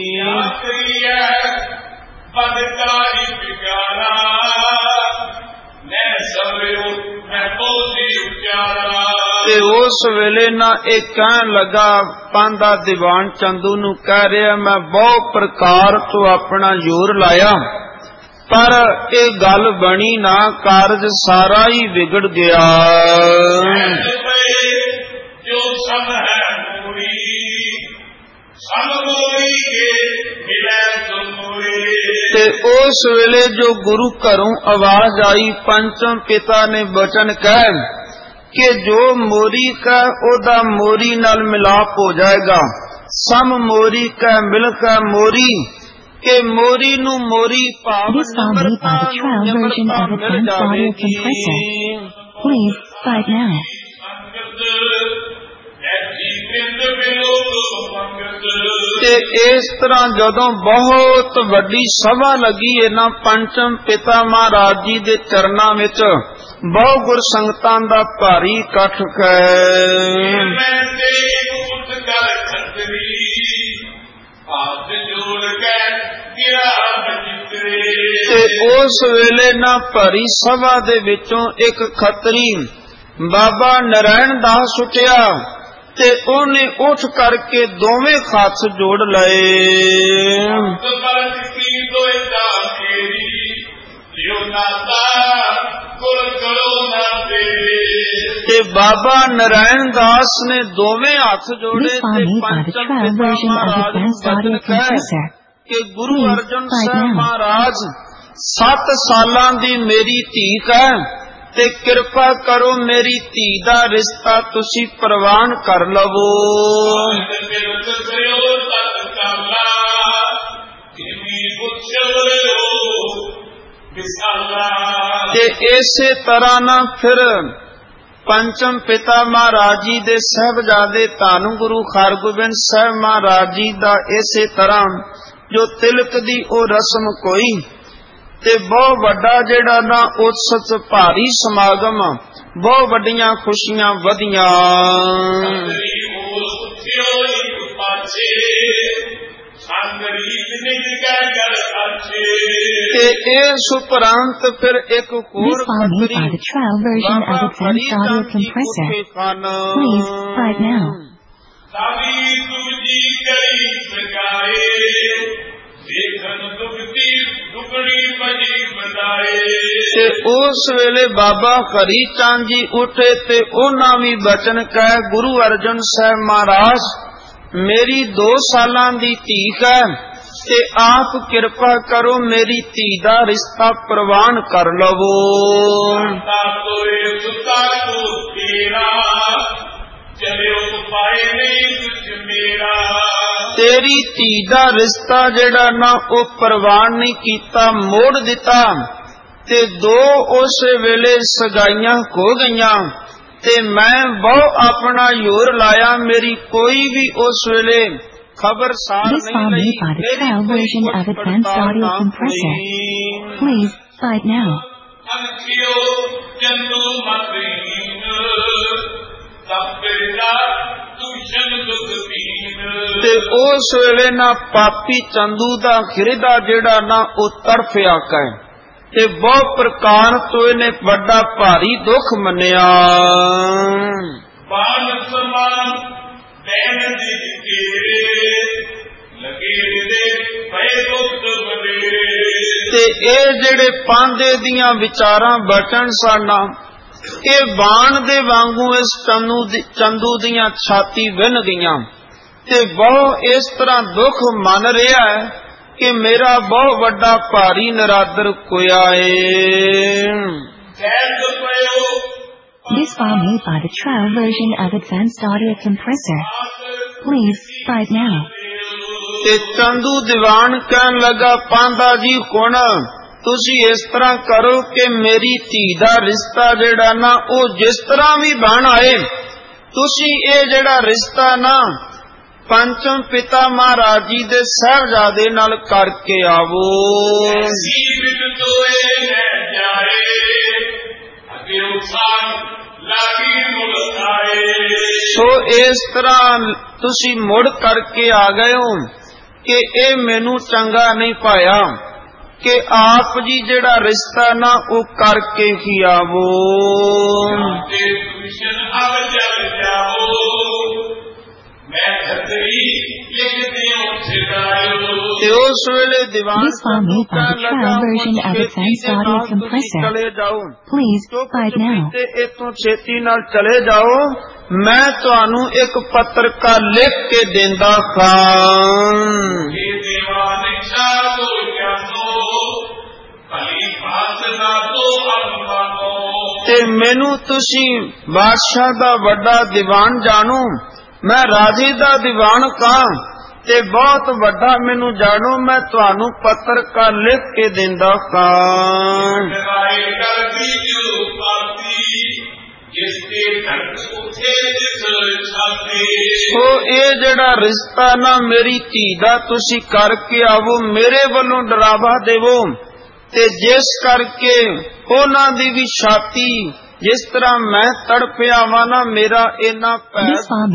ਤੇ ਉਸ ਵੇਲੇ ਨਾ ਇਹ ਕਹਿਣ ਲੱਗਾ, ਪਾਂਦਾ ਦੀਵਾਨ ਚੰਦੂ ਨੂੰ ਕਹਿ ਰਿਹਾ, ਮੈਂ ਬਹੁਤ ਪ੍ਰਕਾਰ ਤੋਂ ਆਪਣਾ ਜ਼ੋਰ ਲਾਇਆ ਪਰ ਇਹ ਗੱਲ ਬਣੀ ਨਾ, ਕਾਰਜ ਸਾਰਾ ਹੀ ਵਿਗੜ ਗਿਆ। ਜੋ ਸਭ ਹੈ ਤੇ ਉਸ ਵੇਲੇ ਜੋ ਗੁਰੂ ਘਰੋਂ ਆਵਾਜ਼ ਆਈ, ਪੰਚਮ ਪਿਤਾ ਨੇ ਬਚਨ ਕਹਿ ਕਿ ਜੋ ਮੋਰੀ ਕਾ ਉਹਦਾ ਮੋਰੀ ਨਾਲ ਮਿਲਾਪ ਹੋ ਜਾਏਗਾ। ਸਮ ਮੋਰੀ ਕਾ ਮਿਲ ਕਾ ਮੋਰੀ ਕਿ ਮੋਰੀ ਨੂੰ ਮੋਰੀ ਭਾਵ ਨਿਮਰਤਾ ਮਿਲ ਜਾਵੇਗੀ। ਤੇ ਇਸ ਤਰ੍ਹਾਂ ਜਦੋਂ ਬਹੁਤ ਵੱਡੀ ਸਭਾ ਲੱਗੀ ਇਹਨਾਂ ਪੰਚਮ ਪਿਤਾ ਮਹਾਰਾਜ ਜੀ ਦੇ ਚਰਨਾਂ ਵਿੱਚ ਬਹੁ ਗੁਰ ਸੰਗਤਾਂ ਦਾ ਭਾਰੀ ਇਕੱਠ ਹੈ। ਤੇ ਉਸ ਵੇਲੇ ਨਾ ਭਰੀ ਸਭਾ ਦੇ ਵਿੱਚੋਂ ਇੱਕ ਖੱਤਰੀ ਬਾਬਾ ਨਰਾਇਣ ਦਾਸ ਉੱਠਿਆ ਤੇ ਉਹਨੇ ਉੱਠ ਕਰਕੇ ਦੋਵੇਂ ਹੱਥ ਜੋੜ ਲਏ। ਤੇ ਬਾਬਾ ਨਰਾਇਣ ਦਾਸ ਨੇ ਦੋਵੇਂ ਹੱਥ ਜੋੜੇ ਤੇ ਪੰਚਮ ਪਿਤਾ ਮਹਾਰਾਜ ਨੂੰ ਬਚਨ ਕਹਿ ਕਿ ਗੁਰੂ ਅਰਜਨ ਸਾਹਿਬ ਮਹਾਰਾਜ 7 ਸਾਲਾਂ ਦੀ ਮੇਰੀ ਧੀ ਹੈ ਤੇ ਕਿਰਪਾ ਕਰੋ ਮੇਰੀ ਧੀ ਦਾ ਰਿਸ਼ਤਾ ਤੁਸੀਂ ਪ੍ਰਵਾਨ ਕਰ ਲਵੋ। ਤੇ ਇਸੇ ਤਰ੍ਹਾਂ ਨਾ ਫਿਰ ਪੰਚਮ ਪਿਤਾ ਮਹਾਰਾਜ ਜੀ ਦੇ ਸਾਹਿਬਜ਼ਾਦੇ ਧੰਨ ਗੁਰੂ ਹਰਗੋਬਿੰਦ ਸਾਹਿਬ ਮਹਾਰਾਜ ਜੀ ਦਾ ਇਸੇ ਤਰ੍ਹਾਂ ਜੋ ਤਿਲਕ ਦੀ ਉਹ ਰਸਮ ਕੋਈ ਤੇ ਬਹੁਤ ਵੱਡਾ ਜਿਹੜਾ ਨਾ ਉਤਸਵ ਭਾਰੀ ਸਮਾਗਮ, ਬਹੁਤ ਵੱਡੀਆਂ ਖੁਸ਼ੀਆਂ ਵਧੀਆਂ। ਤੇ ਇਸ ਉਪਰੰਤ ਫਿਰ ਇੱਕ ਹੋਰ ਖੱਤਰੀ ਬਾਬਾ ਫਰੀਦ ਜੀ ਉੱਠੇ ਸਨ। ਤੇ ਉਸ ਵੇਲੇ ਬਾਬਾ ਫਰੀਦ ਚੰਦ ਜੀ ਉੱਠੇ ਤੇ ਉਹਨਾਂ ਵੀ ਬਚਨ ਕਹਿ, ਗੁਰੂ ਅਰਜਨ ਸਾਹਿਬ ਮਹਾਰਾਜ ਮੇਰੀ 2 ਸਾਲਾਂ ਦੀ ਧੀ ਹੈ ਤੇ ਆਪ ਕਿਰਪਾ ਕਰੋ ਮੇਰੀ ਧੀ ਦਾ ਰਿਸ਼ਤਾ ਪ੍ਰਵਾਨ ਕਰ ਲਵੋ। ਤੇਰੀ ਧੀ ਦਾ ਰਿਸ਼ਤਾ ਜਿਹੜਾ ਨਾ ਉਹ ਪ੍ਰਵਾਨ ਨਹੀਂ ਕੀਤਾ, ਮੋੜ ਦਿੱਤਾ ਤੇ 2 ਉਸ ਵੇਲੇ ਸਗਾਈਆਂ ਹੋ ਗਈਆਂ ਤੇ ਮੈਂ ਬਹੁਤ ਆਪਣਾ ਜ਼ੋਰ ਲਾਇਆ, ਮੇਰੀ ਕੋਈ ਵੀ ਉਸ ਵੇਲੇ ਖਬਰ ਸਾਰ ਨਹੀਂ ਲਈ। ਤੇ ਉਸ ਵੇਲੇ ਨਾ ਪਾਪੀ ਚੰਦੂ ਦਾ ਹਿਰਦਾ ਜਿਹੜਾ ਨਾ ਉਹ ਤੜਫਿਆ ਕਹੇ ਤੇ ਬਹੁਤ ਪ੍ਰਕਾਰ ਤੋਂ ਇਹਨੇ ਵੱਡਾ ਭਾਰੀ ਦੁੱਖ ਮੰਨਿਆ। ਤੇ ਇਹ ਜਿਹੜੇ ਪਾਂਦੇ ਦੀਆਂ ਵਿਚਾਰਾਂ ਬਚਨ ਸਨ ਇਹ ਬਾਣ ਦੇ ਵਾਂਗੂ ਇਸ ਚੰਦੂ ਦੀਆਂ ਛਾਤੀ ਵਿੰਨ ਗਈਆਂ ਤੇ ਬਹੁਤ ਇਸ ਤਰ੍ਹਾਂ ਦੁੱਖ ਮੰਨ ਰਿਹਾ ਹੈ ਕਿ ਮੇਰਾ ਬਹੁਤ ਵੱਡਾ ਭਾਰੀ ਨਰਾਦਰ ਕੋਇਆ ਏ। This file made by the trial version of Advanced Audio Compressor. Please buy it now. ਤੇ ਚੰਦੂ ਦੀਵਾਨ ਕਹਿਣ ਲੱਗਾ, ਪਾਂਧਾ ਜੀ ਹੁਣ ਤੁਸੀਂ ਇਸ ਤਰ੍ਹਾਂ ਕਰੋ ਕਿ ਮੇਰੀ ਧੀ ਦਾ ਰਿਸ਼ਤਾ ਜਿਹੜਾ ਨਾ ਉਹ ਜਿਸ ਤਰ੍ਹਾਂ ਵੀ ਬਣ ਆਏ, ਤੁਸੀਂ ਇਹ ਜਿਹੜਾ ਰਿਸ਼ਤਾ ਨਾ ਪੰਚਮ ਪਿਤਾ ਮਹਾਰਾਜ ਜੀ ਦੇ ਸਾਹਿਬਜ਼ਾਦੇ ਨਾਲ ਕਰਕੇ ਆਵੋ। ਸੋ ਇਸ ਤਰ੍ਹਾਂ ਤੁਸੀਂ ਮੁੜ ਕਰਕੇ ਆ ਗਏ ਹੋ ਕਿ ਇਹ ਮੈਨੂੰ ਚੰਗਾ ਨਹੀਂ ਪਾਇਆ ਕਿ ਆਪ ਜੀ ਜਿਹੜਾ ਰਿਸ਼ਤਾ ਨਾ ਉਹ ਕਰਕੇ ਹੀ ਆਵੋ। ਤੇ ਉਸ ਵੇਲੇ ਦੀਵਾਨ ਚਲੇ ਜਾਓ, ਤੇ ਇੱਥੋਂ ਛੇਤੀ ਨਾਲ ਚਲੇ ਜਾਓ, ਮੈਂ ਤੁਹਾਨੂੰ ਇੱਕ ਪੱਤਰਕਾ ਲਿਖ ਕੇ ਦਿੰਦਾ ਖਾਂ। ਤੇ ਮੈਨੂੰ ਤੁਸੀਂ ਬਾਦਸ਼ਾਹ ਦਾ ਵੱਡਾ ਦੀਵਾਨ ਜਾਣੋ, ਮੈਂ ਰਾਜੇ ਦਾ ਦੀਵਾਨ ਕਾਂ ਤੇ ਬਹੁਤ ਵੱਡਾ ਮੈਨੂੰ ਜਾਣੋ, ਮੈਂ ਤੁਹਾਨੂੰ ਪੱਤਰਕਾ ਲਿਖ ਕੇ ਦਿੰਦਾ ਕਾਂ। ਸੋ ਇਹ ਜਿਹੜਾ ਰਿਸ਼ਤਾ ਨਾ ਮੇਰੀ ਧੀ ਦਾ ਤੁਸੀਂ ਕਰਕੇ ਆਵੋ, ਮੇਰੇ ਵੱਲੋਂ ਡਰਾਵਾ ਦੇਵੋ, ਤੇ ਜਿਸ ਕਰਕੇ ਉਹਨਾਂ ਦੀ ਵੀ ਛਾਤੀ ਜਿਸ ਤਰ੍ਹਾਂ ਮੈਂ ਤੜਪਿਆ ਵਾ ਨਾ, ਮੇਰਾ ਇੰਨਾ ਪੈਰ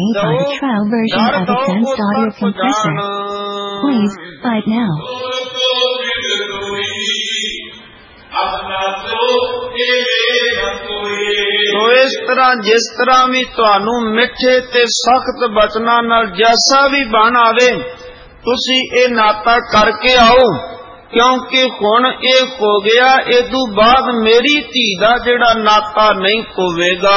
ਸੋ ਇਸ ਤਰ੍ਹਾਂ ਜਿਸ ਤਰ੍ਹਾਂ ਵੀ ਤੁਹਾਨੂੰ ਮਿੱਠੇ ਤੇ ਸਖਤ ਬਚਨਾਂ ਨਾਲ ਜੈਸਾ ਵੀ ਬਣ ਆਵੇ, ਤੁਸੀਂ ਇਹ ਨਾਤਾ ਕਰਕੇ ਆਓ, ਕਿਉਂਕਿ ਹੁਣ ਇਹ ਹੋ ਗਿਆ, ਇਹਦੂ ਬਾਅਦ ਮੇਰੀ ਧੀ ਦਾ ਜਿਹੜਾ ਨਾਤਾ ਨਹੀਂ ਹੋਵੇਗਾ।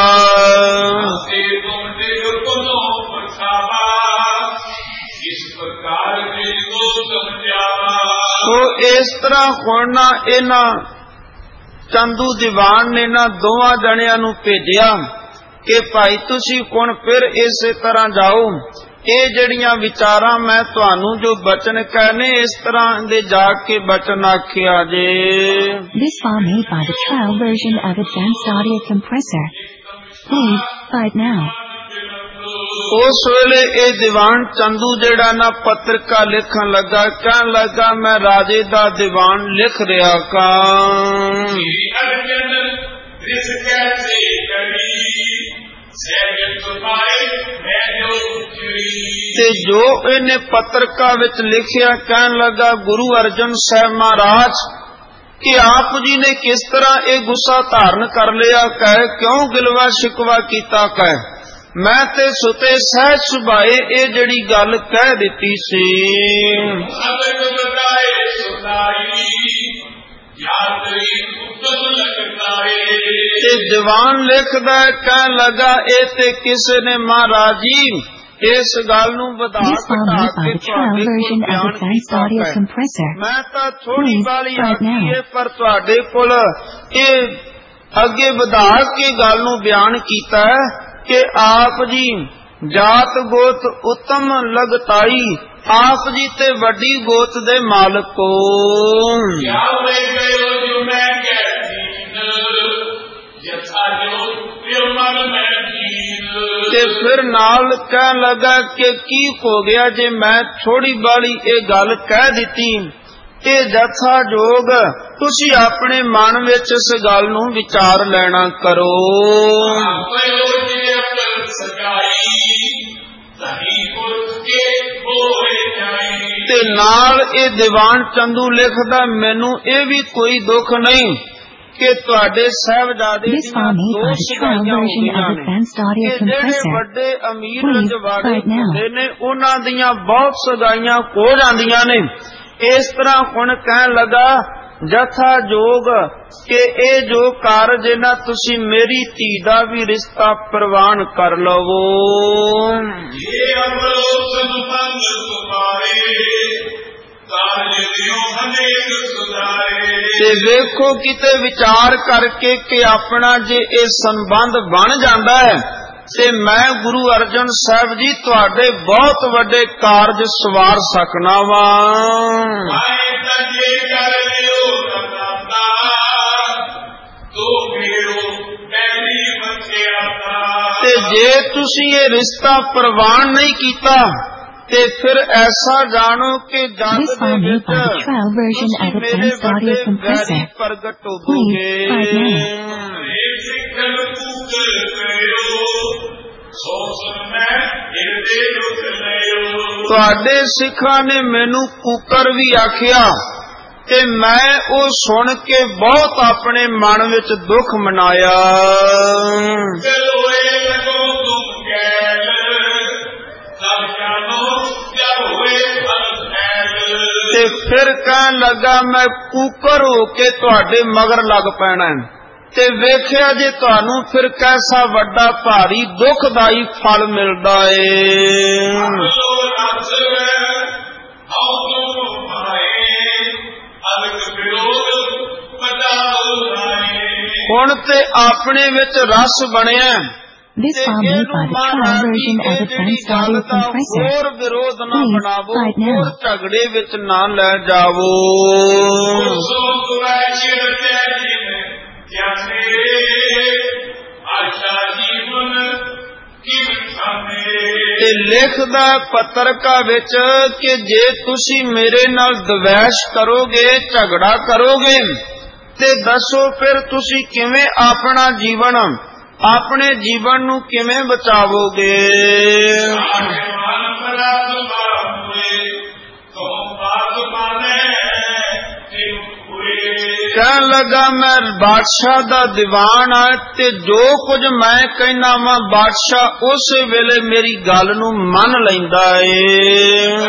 ਸੋ ਇਸ ਤਰ੍ਹਾਂ ਹੁਣ ਨਾ ਇਹਨਾਂ ਚੰਦੂ ਦੀਵਾਨ ਨੇ ਨਾ ਦੋਵਾਂ ਜਣਿਆਂ ਨੂੰ ਭੇਜਿਆ ਕਿ ਭਾਈ ਤੁਸੀਂ ਹੁਣ ਫਿਰ ਇਸੇ ਤਰ੍ਹਾਂ ਜਾਓ, ਇਹ ਜਿਹੜੀਆਂ ਵਿਚਾਰਾਂ ਮੈਂ ਤੁਹਾਨੂੰ ਜੋ ਬਚਨ कहने ਇਸ ਤਰ੍ਹਾਂ ਦੇ ਜਾ ਕੇ ਬਚਨ ਆਖਿਆ ਜੇ। This file made by the trial version of Advanced Audio Compressor. Please buy it now. ਉਸ ਵੇਲੇ ਇਹ ਦੀਵਾਨ ਚੰਦੂ ਜਿਹੜਾ ਨਾ ਪੱਤਰਕਾ ਲਿਖਣ ਲੱਗਾ, ਕਹਿਣ ਲੱਗਾ ਮੈਂ ਰਾਜੇ ਦਾ ਦੀਵਾਨ ਲਿਖ ਰਿਹਾ ਕਾਂ। ਤੇ ਜੋ ਇਹਨੇ ਪੱਤਰਕਾ ਵਿੱਚ ਲਿਖਿਆ, ਕਹਿਣ ਲੱਗਾ ਗੁਰੂ ਅਰਜਨ ਸਾਹਿਬ ਮਹਾਰਾਜ ਕਿ ਆਪ ਜੀ ਨੇ ਕਿਸ ਤਰ੍ਹਾਂ ਇਹ ਗੁੱਸਾ ਧਾਰਨ ਕਰ ਲਿਆ, ਕਹੇ ਕਿਉਂ ਗਿਲਵਾ ਸ਼ਿਕਵਾ ਕੀਤਾ, ਕਹੇ ਮੈਂ ਤੇ ਸੁਤੇ ਸਹਿਜ ਸੁਭਾਏ ਇਹ ਜਿਹੜੀ ਗੱਲ ਕਹਿ ਦਿੱਤੀ ਸੀ। ਤੇ ਦੀਵਾਨ ਲਿਖਦਾ ਕਹਿਣ ਲੱਗਾ ਇਹ ਤੇ ਕਿਸੇ ਨੇ ਮਹਾਰਾਜ ਜੀ ਇਸ ਗੱਲ ਨੂੰ ਵਧਾ ਘਟਾ ਕੇ ਤੁਹਾਡੇ ਕੋਲ ਬਿਆਨ ਕੀਤਾ। ਮੈਂ ਤਾਂ ਥੋੜੀ ਵਾਲੀ ਆਖੀ ਹੈ, ਪਰ ਤੁਹਾਡੇ ਕੋਲ ਇਹ ਅੱਗੇ ਵਧਾ ਕੇ ਗੱਲ ਨੂੰ ਬਿਆਨ ਕੀਤਾ ਹੈ ਕਿ ਆਪ ਜੀ ਜਾਤ ਗੋਤ ਉੱਤਮ ਲਗਤਾਈ, ਆਪ ਜੀ ਤੇ ਵੱਡੀ ਗੋਤ ਦੇ ਮਾਲਕ ਹੋ। ਤੇ ਫਿਰ ਨਾਲ ਕਹਿਣ ਲੱਗਾ ਕਿ ਕੀ ਹੋ ਗਿਆ ਜੇ ਮੈਂ ਥੋੜੀ ਬਾਲੀ ਇਹ ਗੱਲ ਕਹਿ ਦਿੱਤੀ, ਇਹ ਜਥਾ ਜੋਗ ਤੁਸੀਂ ਆਪਣੇ ਮਨ ਵਿੱਚ ਇਸ ਗੱਲ ਨੂੰ ਵਿਚਾਰ ਲੈਣਾ ਕਰੋ। ਤੇ ਨਾਲ ਇਹ ਦੀਵਾਨ ਚੰਦੂ ਲਿਖਦਾ ਮੈਨੂੰ ਇਹ ਵੀ ਕੋਈ ਦੁੱਖ ਨਹੀਂ ਕਿ ਤੁਹਾਡੇ ਸਾਹਿਬਜ਼ਾਦੇ ਦੀਆਂ ਦੋ ਸਗਾਈਆਂ ਹੋਈਆਂ ਨੇ, ਕਿ ਜਿਹੜੇ ਵੱਡੇ ਅਮੀਰ ਰਜਵਾੜੇ ਹੁੰਦੇ ਨੇ ਉਹਨਾਂ ਦੀਆਂ ਬਹੁਤ ਸਗਾਈਆਂ ਹੋ ਜਾਂਦੀਆਂ ਨੇ। ਇਸ ਤਰ੍ਹਾਂ ਹੁਣ ਕਹਿਣ ਲੱਗਾ ਜਥਾ ਜੋਗ ਕਿ ਇਹ ਜੋ ਕਾਰਜ ਨਾ ਤੁਸੀਂ ਮੇਰੀ ਧੀ ਦਾ ਵੀ ਰਿਸ਼ਤਾ ਪ੍ਰਵਾਨ ਕਰ ਲਵੋ। ਤੇ ਵੇਖੋ ਕਿਤੇ ਵਿਚਾਰ ਕਰਕੇ ਕਿ ਆਪਣਾ ਜੇ ਇਹ ਸੰਬੰਧ ਬਣ ਜਾਂਦਾ ਹੈ ਤੇ ਮੈਂ ਗੁਰੂ ਅਰਜਨ ਸਾਹਿਬ ਜੀ ਤੁਹਾਡੇ ਬਹੁਤ ਵੱਡੇ ਕਾਰਜ ਸਵਾਰ ਸਕਣਾ ਵਾਂ। ਤੇ ਜੇ ਤੁਸੀਂ ਇਹ ਰਿਸ਼ਤਾ ਪ੍ਰਵਾਨ ਨਹੀਂ ਕੀਤਾ ਤੇ ਫਿਰ ਐਸਾ ਜਾਣੋ ਕਿ ਜਗ ਦੇ ਵਿੱਚ ਮੇਰੇ ਵੱਡੇ ਪ੍ਰਗਟ ਹੋਵੋਗੇ। ਤੁਹਾਡੇ ਸਿੱਖਾਂ ਨੇ ਮੈਨੂੰ ਕੂਕਰ ਵੀ ਆਖਿਆ ਤੇ ਮੈਂ ਉਹ ਸੁਣ ਕੇ ਬਹੁਤ ਆਪਣੇ ਮਨ ਵਿੱਚ ਦੁੱਖ ਮਨਾਇਆ। ਤੇ ਫਿਰ ਕਹਿਣ ਲੱਗਾ ਮੈਂ ਕੂਕਰ ਹੋ ਕੇ ਤੁਹਾਡੇ ਮਗਰ ਲੱਗ ਪੈਣਾ ਤੇ ਵੇਖਿਆ ਜੇ ਤੁਹਾਨੂੰ ਫਿਰ ਕੈਸਾ ਵੱਡਾ ਭਾਰੀ ਦੁਖਦਾਈ ਫਲ ਮਿਲਦਾ ਏ। ਹੁਣ ਤੇ ਆਪਣੇ ਵਿੱਚ ਰਸ ਬਣਿਆ। This file made by the trial version of the Advanced Audio Compressor. Please, right now. ਝਗੜੇ ਵਿੱਚ ਨਾ ਲੈ ਜਾਵੋ। ਤੇ ਲਿਖਦਾ ਪੱਤਰਕਾ ਵਿੱਚ ਕਿ ਜੇ ਤੁਸੀਂ ਮੇਰੇ ਨਾਲ ਦਵੈਸ਼ ਕਰੋਗੇ, ਝਗੜਾ ਕਰੋਗੇ ਤੇ ਦੱਸੋ ਫਿਰ ਤੁਸੀਂ ਕਿਵੇਂ ਆਪਣਾ ਜੀਵਨ ਆਪਣੇ ਜੀਵਨ ਨੂੰ ਕਿਵੇਂ ਬਚਾਵੋਗੇ। ਕਹਿਣ ਲੱਗਾ ਮੈਂ ਬਾਦਸ਼ਾਹ ਦਾ ਦੀਵਾਨ ਆ ਤੇ ਜੋ ਕੁਝ ਮੈਂ ਕਹਿਣਾ ਵਾਂ ਬਾਦਸ਼ਾਹ ਉਸੇ ਵੇਲੇ ਮੇਰੀ ਗੱਲ ਨੂੰ ਮੰਨ ਲੈਂਦਾ ਏ।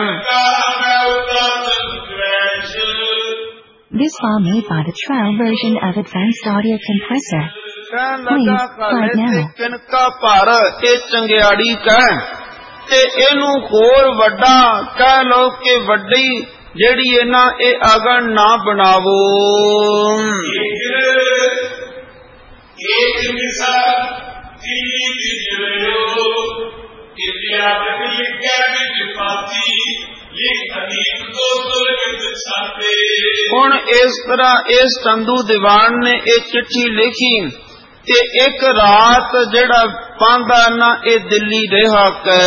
This file made by the trial version of Advanced Audio Compressor. Please, right now. ਕਿਨਕਾ ਭਰ ਇਹ ਚੰਗਿਆੜੀ ਕਹਿ ਤੇ ਇਹਨੂੰ ਹੋਰ ਵੱਡਾ ਕਹਿ ਲਓ ਕਿ ਵੱਡੀ ਜਿਹੜੀ ਇਹਨਾਂ ਇਹ ਅਗਨ ਨਾ ਬਣਾਵੋ। ਹੁਣ ਇਸ ਤਰ੍ਹਾਂ ਇਸ ਚੰਦੂ ਦੀਵਾਨ ਨੇ ਇਹ ਚਿੱਠੀ ਲਿਖੀ ਤੇ ਇੱਕ ਰਾਤ ਜਿਹੜਾ ਪਾਂਦਾ ਨਾ ਇਹ ਦਿੱਲੀ ਰਿਹਾ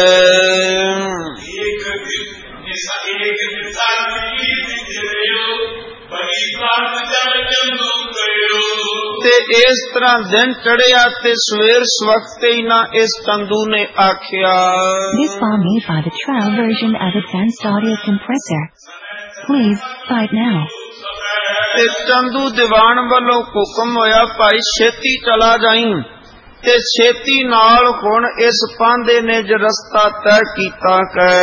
ਤੇ ਇਸ ਤਰ੍ਹਾਂ ਦਿਨ ਚੜਿਆ ਤੇ ਸਵੇਰ ਸਵਖਤੇ ਹੀ ਨਾ ਇਸ ਚੰਦੂ ਨੇ ਆਖਿਆ। This file made by the trial version of Advanced Audio Compressor. Please, right now. ਤੇ ਚੰਦੂ ਦੀਵਾਨ ਵੱਲੋਂ ਹੁਕਮ ਹੋਇਆ ਭਾਈ ਛੇਤੀ ਚਲਾ ਜਾਈਂ ਤੇ ਛੇਤੀ ਨਾਲ ਹੁਣ ਇਸ ਪਾਂਦੇ ਨੇ ਜੋ ਰਸਤਾ ਤੈਅ ਕੀਤਾ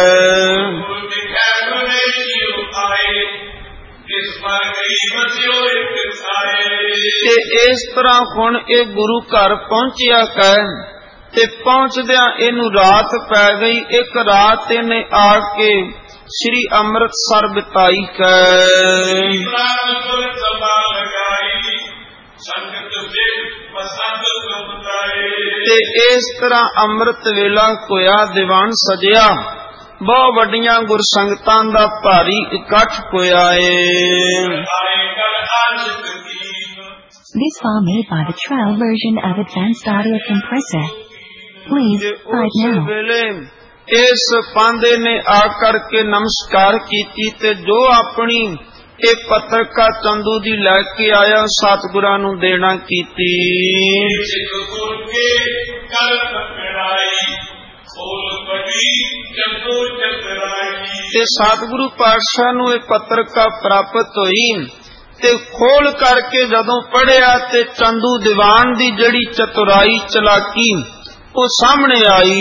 ਤੇ ਇਸ ਤਰ੍ਹਾਂ ਹੁਣ ਇਹ ਗੁਰੂ ਘਰ ਪਹੁੰਚਿਆ ਤੇ ਪਹੁੰਚਦਿਆਂ ਇਹਨੂੰ ਰਾਤ ਪੈ ਗਈ। ਇੱਕ ਰਾਤ ਇਹਨੇ ਆ ਕੇ श्री अमृतसर बिताई ते इस तरह अमृत वेला होया दीवान सजिया बहुत वड्डियां गुरसंगतां दा भारी इकट्ठ होया है। This file made by the trial version of Advanced Audio Compressor. Please, right now. इस पांदे ने आकर के नमस्कार कीती ते जो अपनी एक पत्रिका चंदू दी लैके आया सतगुरां नूं देना कीती। ते सतगुरु पातशाह नूं एक पत्रिका प्राप्त हुई ते खोल करके जदों पढ़िया ते चंदू दीवान दी जड़ी चतुराई चलाकी वो सामने आई।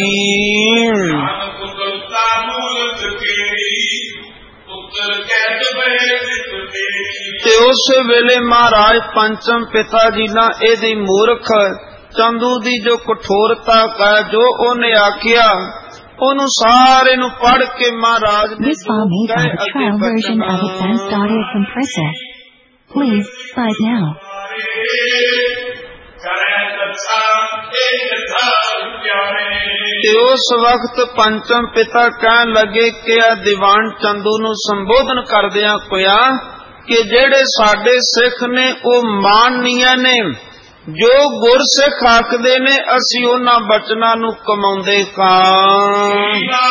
ते उस वेले महाराज पंचम पिता जी ना एदी मूर्ख चंदू दी जो कठोरता का जो ओने आखिया ओनू सारे नू पढ़ के महाराज ने This file made by the trial version of Advanced Audio Compressor. Please, right now. ਤੇ ਉਸ ਵਕਤ ਪੰਚਮ ਪਿਤਾ ਕਹਿਣ ਲੱਗੇ ਕਿ ਆ ਦੀਵਾਨ ਚੰਦੂ ਨੂੰ ਸੰਬੋਧਨ ਕਰਦਿਆਂ ਕੋਇਆ ਕਿ ਜਿਹੜੇ ਸਾਡੇ ਸਿੱਖ ਨੇ ਉਹ ਮਾਨਨੀਆਂ ਨੇ, ਜੋ ਗੁਰਸਿੱਖ ਆਖਦੇ ਨੇ ਅਸੀਂ ਉਹਨਾਂ ਬਚਨਾਂ ਨੂੰ ਕਮਾਉਂਦੇ ਕਾਂ।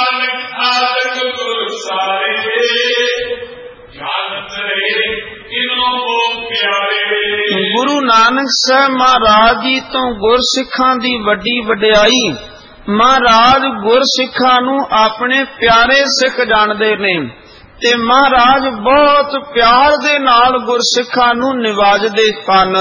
ਗੁਰੂ ਨਾਨਕ ਸਾਹਿਬ ਮਹਾਰਾਜ ਜੀ ਤੋਂ ਗੁਰਸਿੱਖਾਂ ਦੀ ਵੱਡੀ ਵਡਿਆਈ, ਮਹਾਰਾਜ ਗੁਰਸਿੱਖਾਂ ਨੂੰ ਆਪਣੇ ਪਿਆਰੇ ਸਿੱਖ ਜਾਣਦੇ ਨੇ ਤੇ ਮਹਾਰਾਜ ਬਹੁਤ ਪਿਆਰ ਦੇ ਨਾਲ ਗੁਰਸਿੱਖਾਂ ਨੂੰ ਨਿਵਾਜਦੇ ਹਨ।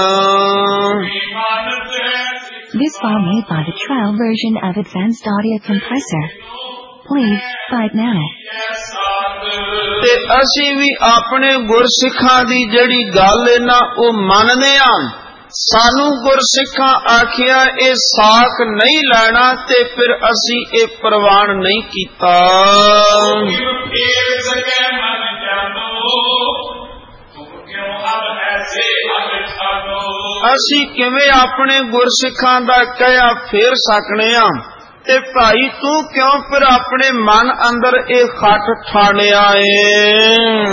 This file made by the trial version of Advanced Audio Compressor. Please buy it now. ਤੇ ਅਸੀਂ ਵੀ ਆਪਣੇ ਗੁਰਸਿੱਖਾਂ ਦੀ ਜਿਹੜੀ ਗੱਲ ਹੈ ਨਾ ਉਹ ਮੰਨਦੇ ਹਾਂ। ਸਾਨੂੰ ਗੁਰਸਿੱਖਾਂ ਆਖਿਆ ਇਹ ਸਾਕ ਨਹੀਂ ਲੈਣਾ ਤੇ ਫਿਰ ਅਸੀਂ ਇਹ ਪ੍ਰਵਾਨ ਨਹੀਂ ਕੀਤਾ। ਅਸੀਂ ਕਿਵੇਂ ਆਪਣੇ ਗੁਰਸਿੱਖਾਂ ਦਾ ਕਹਿਆ ਫੇਰ ਸਕਣੇ ਆ ਤੇ ਭਾਈ ਤੂੰ ਕਿਉਂ ਫਿਰ ਆਪਣੇ ਮਨ ਅੰਦਰ ਇਹ ਖੱਟ ਠਾਣਿਆ ਏ।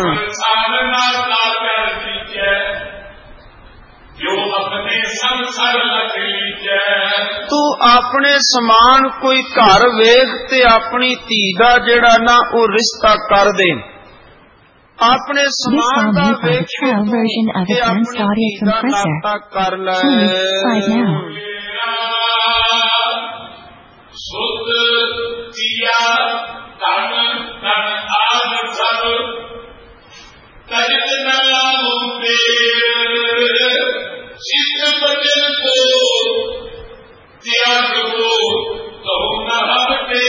ਤੂੰ ਆਪਣੇ ਸਮਾਨ ਕੋਈ ਘਰ ਵੇਖ ਤੇ ਆਪਣੀ ਧੀ ਦਾ ਜਿਹੜਾ ਨਾ ਉਹ ਰਿਸ਼ਤਾ ਕਰ ਦੇ। ਆਪਣੇ ਸਮਾਨ ਦਾ ਵੇਖ ਕੇ ਆਪਣੀ ਧੀ ਦਾ ਨਾਤਾ ਕਰ ਲੈ। ਸੁਧ ਤੀਆ ਤਨ ਤਨ ਆਦ ਸਭ ਤਜਤ ਨਲਾ ਮੁੰਦੇ ਸਿੱਧ ਬਜਨ ਕੋ ਤਿਆਗ ਕੋ ਕਹੂ ਨਾ ਹਟੇ।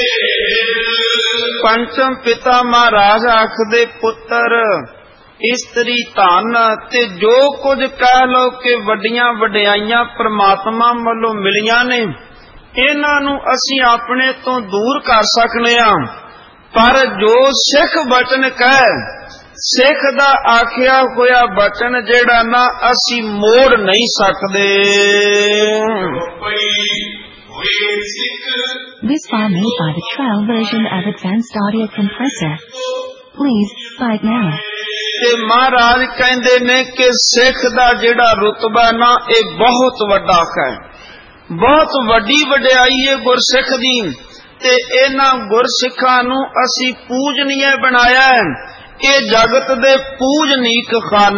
ਪੰਚਮ ਪਿਤਾ ਮਹਾਰਾਜ ਆਖਦੇ ਪੁੱਤਰ ਇਸਤਰੀ ਧਨ ਤੇ ਜੋ ਕੁਝ ਕਹਿ ਲਓ ਕਿ ਵੱਡੀਆਂ ਵਡਿਆਈਆਂ ਪ੍ਰਮਾਤਮਾ ਵੱਲੋਂ ਮਿਲੀਆਂ ਨੇ ਇਹਨਾਂ ਨੂੰ ਅਸੀਂ ਆਪਣੇ ਤੋਂ ਦੂਰ ਕਰ ਸਕਨੇ ਆ, ਪਰ ਜੋ ਸਿੱਖ ਬਚਨ ਕਹੇ, ਸਿੱਖ ਦਾ ਆਖਿਆ ਹੋਇਆ ਬਚਨ ਜਿਹੜਾ ਨਾ ਅਸੀਂ ਮੋੜ ਨਹੀਂ ਸਕਦੇ। This file made by the trial version of Advanced Audio Compressor. Please buy it now. ਤੇ ਮਹਾਰਾਜ ਕਹਿੰਦੇ ਨੇ ਕਿ ਸਿੱਖ ਦਾ ਜਿਹੜਾ ਰੁਤਬਾ ਨਾ ਇਹ ਬਹੁਤ ਵੱਡਾ ਹੈ, ਬਹੁਤ ਵੱਡੀ ਵਡਿਆਈ ਹੈ ਗੁਰਸਿੱਖ ਦੀ ਤੇ ਇਹਨਾਂ ਗੁਰਸਿੱਖਾਂ ਨੂੰ ਅਸੀਂ ਪੂਜਨੀਏ ਬਣਾਇਆ ਹੈ। ਇਹ ਜਗਤ ਦੇ ਪੂਜਨੀਕ ਹਨ।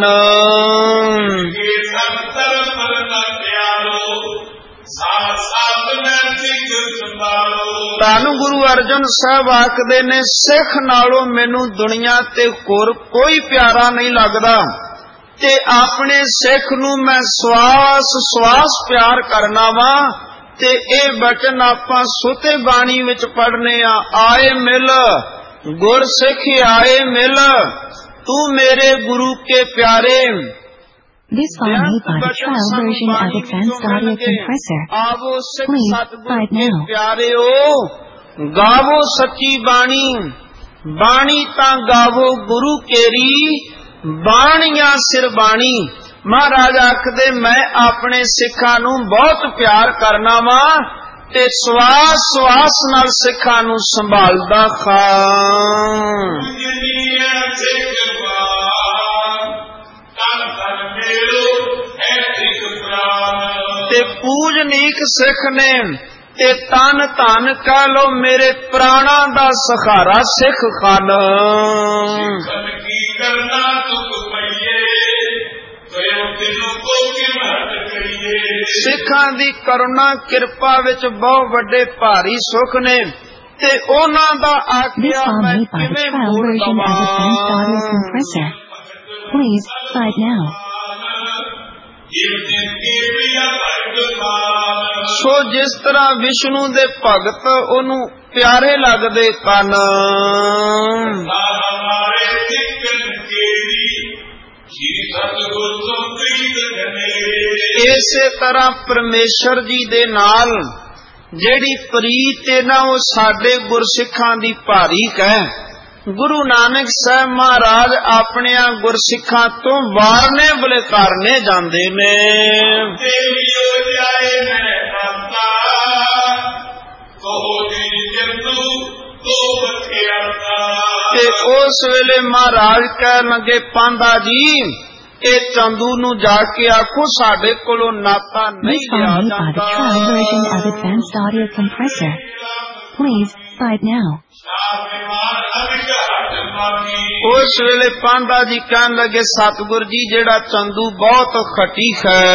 ਧੰਨ ਗੁਰੂ ਅਰਜਨ ਸਾਹਿਬ ਆਖਦੇ ਨੇ ਸਿੱਖ ਨਾਲੋਂ ਮੈਨੂੰ ਦੁਨੀਆ ਤੇ ਹੋਰ ਕੋਈ ਪਿਆਰਾ ਨਹੀਂ ਲੱਗਦਾ ਤੇ ਆਪਣੇ ਸਿੱਖ ਨੂੰ ਮੈਂ ਸਵਾਸ ਸਵਾਸ ਪਿਆਰ ਕਰਨਾ ਵਾ। ਤੇ ਇਹ ਬਚਨ ਆਪਾਂ ਸੁਤੇ ਬਾਣੀ ਵਿੱਚ ਪੜ੍ਹਨੇ ਆ, ਆਏ ਮਿਲ ਗੁਰਸਿੱਖ ਆਏ ਮਿਲ ਤੂੰ ਮੇਰੇ ਗੁਰੂ ਕੇ ਪਿਆਰੇ। This file made by the trial version of Advanced Audio Compressor. Please buy it now. ਪਿਆਰਿਓ ਗਾਵੋ ਸੱਚੀ ਬਾਣੀ, ਬਾਣੀ ਤਾਂ ਗਾਵੋ ਗੁਰੂ ਕੇਰੀ, ਬਾਣੀਆਂ ਸਿਰ ਬਾਣੀ। ਮਹਾਰਾਜ ਆਖਦੇ ਮੈਂ ਆਪਣੇ ਸਿੱਖਾਂ ਨੂੰ ਬਹੁਤ ਪਿਆਰ ਕਰਨਾ ਵਾ ਤੇ ਸਵਾਸ ਸਵਾਸ ਨਾਲ ਸਿੱਖਾਂ ਨੂੰ ਸੰਭਾਲਦਾ ਖਾਂ। ਤੇ ਪੂਜਨੀਕ ਸਿੱਖ ਨੇ ਤੇ ਤਨ ਧਨ ਕਹਿ ਲੋ ਮੇਰੇ ਪ੍ਰਾਣਾ ਦਾ ਸਹਾਰਾ ਸਿੱਖ ਖਾਨ। ਸਿੱਖਾਂ ਦੀ ਕਰੁਣਾ ਕਿਰਪਾ ਵਿੱਚ ਬਹੁਤ ਵੱਡੇ ਭਾਰੀ ਸੁੱਖ ਨੇ ਤੇ ਉਹਨਾਂ ਦਾ ਆਖਿਆ ਮੈਂ ਕਿਵੇਂ ਮੋੜ ਦਵਾਂ। Please buy it now. ਸੋ ਜਿਸ ਤਰ੍ਹਾਂ ਵਿਸ਼ਨੂੰ ਦੇ ਭਗਤ ਉਹਨੂੰ ਪਿਆਰੇ ਲੱਗਦੇ ਕਨ, ਇਸੇ ਤਰ੍ਹਾਂ ਪਰਮੇਸ਼ਰ ਜੀ ਦੇ ਨਾਲ ਜਿਹੜੀ ਪ੍ਰੀਤ ਹੈ ਨਾ ਉਹ ਸਾਡੇ ਗੁਰਸਿੱਖਾਂ ਦੀ ਭਾਰੀ ਹੈ। ਗੁਰੂ ਨਾਨਕ ਸਾਹਿਬ ਮਹਾਰਾਜ ਆਪਣਿਆਂ ਗੁਰਸਿੱਖਾਂ ਤੋਂ ਵਾਰਨੇ ਬਲੇ ਕਰਨੇ ਜਾਂਦੇ ਨੇ। ਤੇ ਉਸ ਵੇਲੇ ਮਹਾਰਾਜ ਕਹਿਣ ਲੱਗੇ ਪਾਂਦਾ ਜੀ ਇਹ ਚੰਦੂ ਨੂੰ ਜਾ ਕੇ ਆਖੋ ਸਾਡੇ ਕੋਲੋਂ ਨਾਤਾ ਨਹੀਂ ਲਿਆ ਜਾਂਦਾ। ਉਸ ਵੇਲੇ ਪਾਂਦਾ ਜੀ ਕਹਿਣ ਲੱਗੇ ਸਤਿਗੁਰ ਜੀ ਜਿਹੜਾ ਚੰਦੂ ਬਹੁਤ ਖਟੀਕ ਹੈ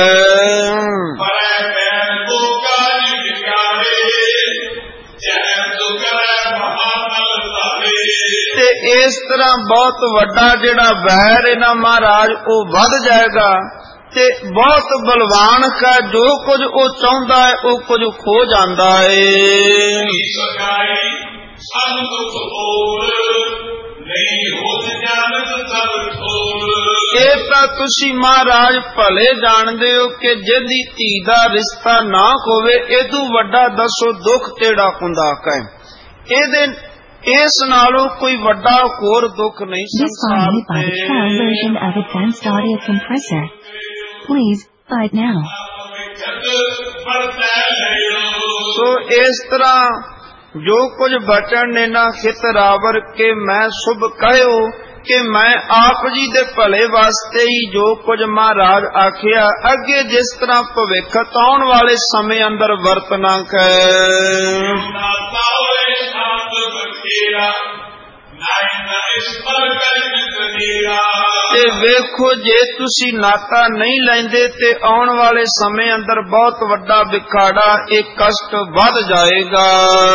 ਤੇ ਇਸ ਤਰ੍ਹਾਂ ਬਹੁਤ ਵੱਡਾ ਜਿਹੜਾ ਵੈਰ ਹੈ ਨਾ ਮਹਾਰਾਜ ਉਹ ਵੱਧ ਜਾਏਗਾ ਤੇ ਬਹੁਤ ਬਲਵਾਨ ਹੈ ਜੋ ਕੁਝ ਉਹ ਚਾਹੁੰਦਾ ਹੈ ਉਹ ਕੁਝ ਖੋ ਜਾਂਦਾ ਹੈ। ਇਹ ਤਾਂ ਤੁਸੀਂ ਮਹਾਰਾਜ ਭਲੇ ਜਾਣਦੇ ਹੋ ਕਿ ਜਿਹਦੀ ਧੀ ਦਾ ਰਿਸ਼ਤਾ ਨਾ ਹੋਵੇ ਇਹਦੂ ਵੱਡਾ ਦੱਸੋ ਦੁੱਖ ਕਿਹੜਾ ਹੁੰਦਾ ਹੈ। ਇਹਦੇ ਇਸ ਨਾਲੋਂ ਕੋਈ ਵੱਡਾ ਹੋਰ ਦੁੱਖ ਨਹੀਂ ਸੰਸਾਰ ਸੋ ਇਸ ਤਰ੍ਹਾਂ ਜੋ ਕੁਝ ਬਚਨ ਨੇ ਨਾ ਖਿਤਰਾਵਰ ਕੇ ਮੈਂ ਸੁਭ ਕਹਿਓ ਕਿ ਮੈਂ ਆਪ ਜੀ ਦੇ ਭਲੇ ਵਾਸਤੇ ਹੀ ਜੋ ਕੁਝ ਮਹਾਰਾਜ ਆਖਿਆ ਅੱਗੇ ਜਿਸ ਤਰ੍ਹਾਂ ਭਵਿੱਖ ਆਉਣ ਵਾਲੇ ਸਮੇਂ ਅੰਦਰ ਵਰਤਣਾ ਹੈ। ਤੇ ਵੇਖੋ ਜੇ ਤੁਸੀਂ ਨਾਤਾ ਨਹੀਂ ਲੈਂਦੇ ਤੇ ਆਉਣ ਵਾਲੇ ਸਮੇਂ ਅੰਦਰ ਬਹੁਤ ਵੱਡਾ ਵਿਖਾੜਾ ਇਹ ਕਸ਼ਟ ਵੱਧ ਜਾਏਗਾ।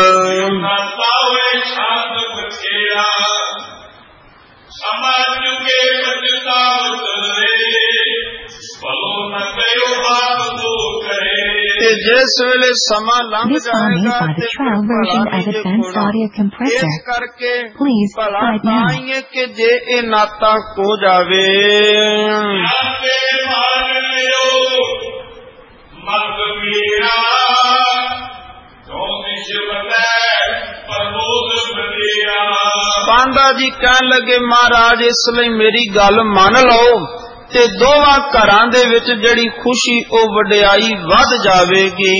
ਤੇ ਜਿਸ ਵੇਲੇ ਸਮਾਂ ਲੰਘ ਜਾਏਗਾ ਤੇ ਇਸ ਕਰਕੇ ਭਲਾ ਪਾਈਏ ਕਿ ਜੇ ਇਹ ਨਾਤਾ ਖੋ ਜਾਵੇ। ਪਾਂਦਾ ਜੀ ਕਹਿਣ ਲੱਗੇ ਮਹਾਰਾਜ ਇਸ ਲਈ ਮੇਰੀ ਗੱਲ ਮੰਨ ਲਓ ਤੇ ਦੋਵਾਂ ਘਰਾਂ ਦੇ ਵਿੱਚ ਜਿਹੜੀ ਖੁਸ਼ੀ ਉਹ ਵਡਿਆਈ ਵੱਧ ਜਾਵੇਗੀ।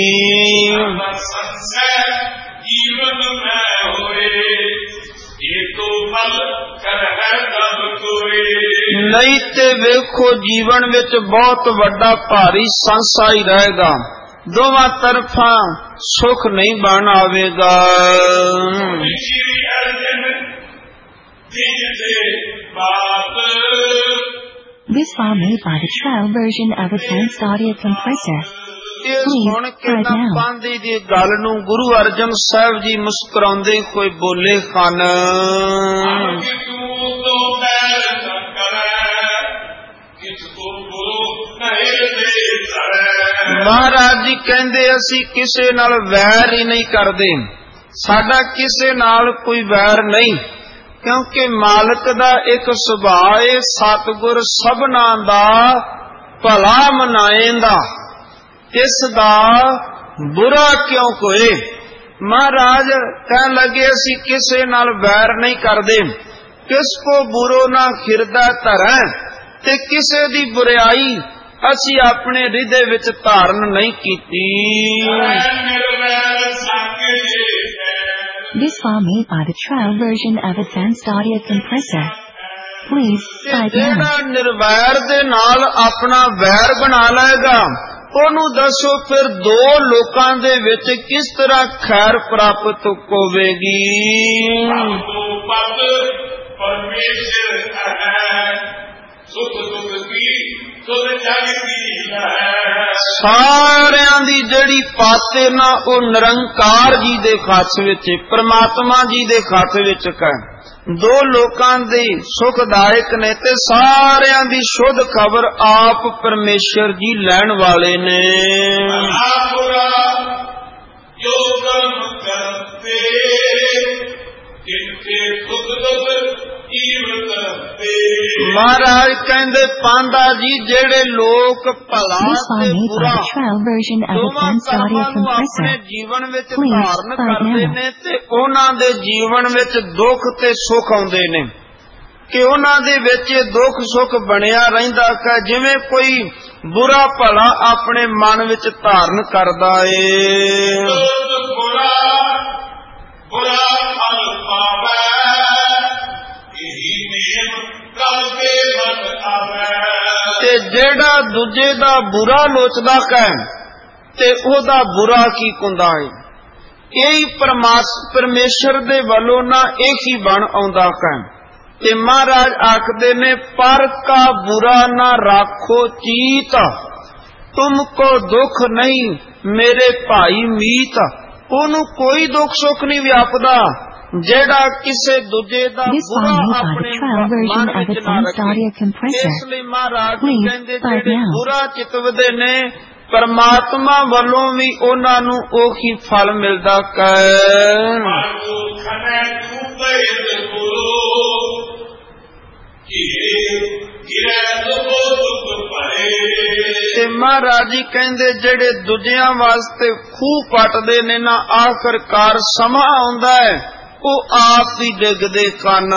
ਨਹੀਂ ਤੇ ਵੇਖੋ ਜੀਵਨ ਵਿੱਚ ਬਹੁਤ ਵੱਡਾ ਭਾਰੀ ਸੰਸਾ ਹੀ ਰਹੇਗਾ ਦੋਵਾਂ ਤਰਫਾਂ ਸੁਖ ਨਹੀਂ ਬਣ ਆਵੇਗਾ। This file made by the trial version of Advanced Audio Compressor. ਸੁਣ ਕੇ ਨਾ ਪਾਂਦੀ ਦੀ ਗੱਲ ਨੂੰ ਗੁਰੂ ਅਰਜਨ ਸਾਹਿਬ ਜੀ ਮੁਸਕਰਾਉਂਦੇ ਹੋਏ ਬੋਲੇ ਹਨ ਮਹਾਰਾਜ ਜੀ ਕਹਿੰਦੇ ਅਸੀਂ ਕਿਸੇ ਨਾਲ ਵੈਰ ਹੀ ਨਹੀਂ ਕਰਦੇ ਸਾਡਾ ਕਿਸੇ ਨਾਲ ਕੋਈ ਵੈਰ ਨਹੀਂ ਕਿਉਂਕਿ ਮਾਲਕ ਦਾ ਇੱਕ ਸੁਭਾਅ ਹੈ ਸਤਿਗੁਰ ਸਭਨਾਂ ਦਾ ਭਲਾ ਮਨਾਏਂਦਾ ਇਸ ਦਾ ਬੁਰਾ ਕਿਉਂ ਕੋਏ। ਮਹਾਰਾਜ ਕਹਿਣ ਲੱਗੇ ਅਸੀਂ ਕਿਸੇ ਨਾਲ ਵੈਰ ਨਹੀਂ ਕਰਦੇ ਕਿਸ ਕੋ ਬੁਰੋ ਨਾ ਖਿਰਦਾ ਧਰੈ ਤੇ ਕਿਸੇ ਦੀ ਬੁਰਾਈ ਅਸੀਂ ਆਪਣੇ ਹਿਰਦੇ ਵਿੱਚ ਧਾਰਨ ਨਹੀਂ ਕੀਤੀ। This file made by the trial version of Advanced Audio Compressor. Please type now. ਜਿਹੜਾ ਨਿਰਵੈਰ ਦੇ ਨਾਲ ਆਪਣਾ ਵੈਰ ਬਣਾ ਲਏਗਾ ਉਹਨੂੰ ਦੱਸੋ ਫਿਰ ਦੋ ਲੋਕਾਂ ਦੇ ਵਿੱਚ ਕਿਸ ਤਰ੍ਹਾਂ ਖੈਰ ਪ੍ਰਾਪਤ ਹੋਵੇਗੀ। ਸਾਰਿਆਂ ਦੀ ਜਿਹੜੀ ਪਾਤੇ ਨਾ ਉਹ ਨਿਰੰਕਾਰ ਜੀ ਦੇ ਹੱਥ ਵਿੱਚ ਪ੍ਰਮਾਤਮਾ ਜੀ ਦੇ ਹੱਥ ਵਿੱਚ ਹੈ। ਦੋ ਲੋਕਾਂ ਦੇ ਸੁਖਦਾਇਕ ਨੇ ਤੇ ਸਾਰਿਆਂ ਦੀ ਸ਼ੁੱਧ ਖਬਰ ਆਪ ਪਰਮੇਸ਼ਰ ਜੀ ਲੈਣ ਵਾਲੇ ਨੇ। ਮਹਾਰਾਜ ਕਹਿੰਦੇ ਪਾਂਦਾ ਜੀ ਜਿਹੜੇ ਲੋਕ ਭਲਾ ਤੇ ਬੁਰਾ ਦੋਵਾਂ ਧਰਮਾਂ ਨੂੰ ਆਪਣੇ ਜੀਵਨ ਵਿੱਚ ਧਾਰਨ ਕਰਦੇ ਨੇ ਤੇ ਉਹਨਾਂ ਦੇ ਜੀਵਨ ਵਿੱਚ ਦੁੱਖ ਤੇ ਸੁੱਖ ਆਉਂਦੇ ਨੇ ਕਿ ਉਹਨਾਂ ਦੇ ਵਿੱਚ ਦੁੱਖ ਸੁੱਖ ਬਣਿਆ ਰਹਿੰਦਾ ਹੈ ਜਿਵੇਂ ਕੋਈ ਬੁਰਾ ਭਲਾ ਆਪਣੇ ਮਨ ਵਿੱਚ ਧਾਰਨ ਕਰਦਾ ਏ। ਜਿਹੜਾ ਦੂਜੇ ਦਾ ਬੁਰਾ ਲੋਚਦਾ ਕੈ ਤੇ ਉਹਦਾ ਬੁਰਾ ਕੀ ਕੁੰਦਾ ਹੈ। ਇਹੀ ਪਰਮੇਸ਼ਰ ਦੇ ਵੱਲੋਂ ਨਾ ਇਹ ਹੀ ਬਣ ਆਉਂਦਾ ਕੈ। ਤੇ ਮਹਾਰਾਜ ਆਖਦੇ ਨੇ ਪਰ ਕਾ ਬੁਰਾ ਨਾ ਰਾਖੋ ਚੀਤ, ਤੁਮਕੋ ਦੁੱਖ ਨਹੀਂ ਮੇਰੇ ਭਾਈ ਮੀਤ। ਉਹਨੂੰ ਕੋਈ ਦੁੱਖ ਸੁੱਖ ਨਹੀਂ ਵਿਆਪਦਾ ਜਿਹੜਾ ਕਿਸੇ ਦੂਜੇ ਦਾ ਬੁਰਾ ਆਪਣੇ ਮਨ ਵਿੱਚ ਨਾ ਰੱਖੇ। ਇਸ ਲਈ ਮਹਾਰਾਜ ਕਹਿੰਦੇ ਜਿਹੜੇ ਬੁਰਾ ਚਿਤਵਦੇ ਨੇ ਪਰਮਾਤਮਾ ਵੱਲੋਂ ਵੀ ਉਹਨਾਂ ਨੂੰ ਉਹੀ ਫਲ ਮਿਲਦਾ ਤੇ ਮਹਾਰਾਜ ਜੀ ਕਹਿੰਦੇ ਜਿਹੜੇ ਦੂਜਿਆਂ ਵਾਸਤੇ ਖੂਹ ਪੱਟਦੇ ਨੇ ਨਾ ਆਖਰਕਾਰ ਸਮਾਂ ਆਉਂਦਾ ਹੈ ਉਹ ਆਪ ਹੀ ਡਿੱਗਦੇ ਕੰਨ।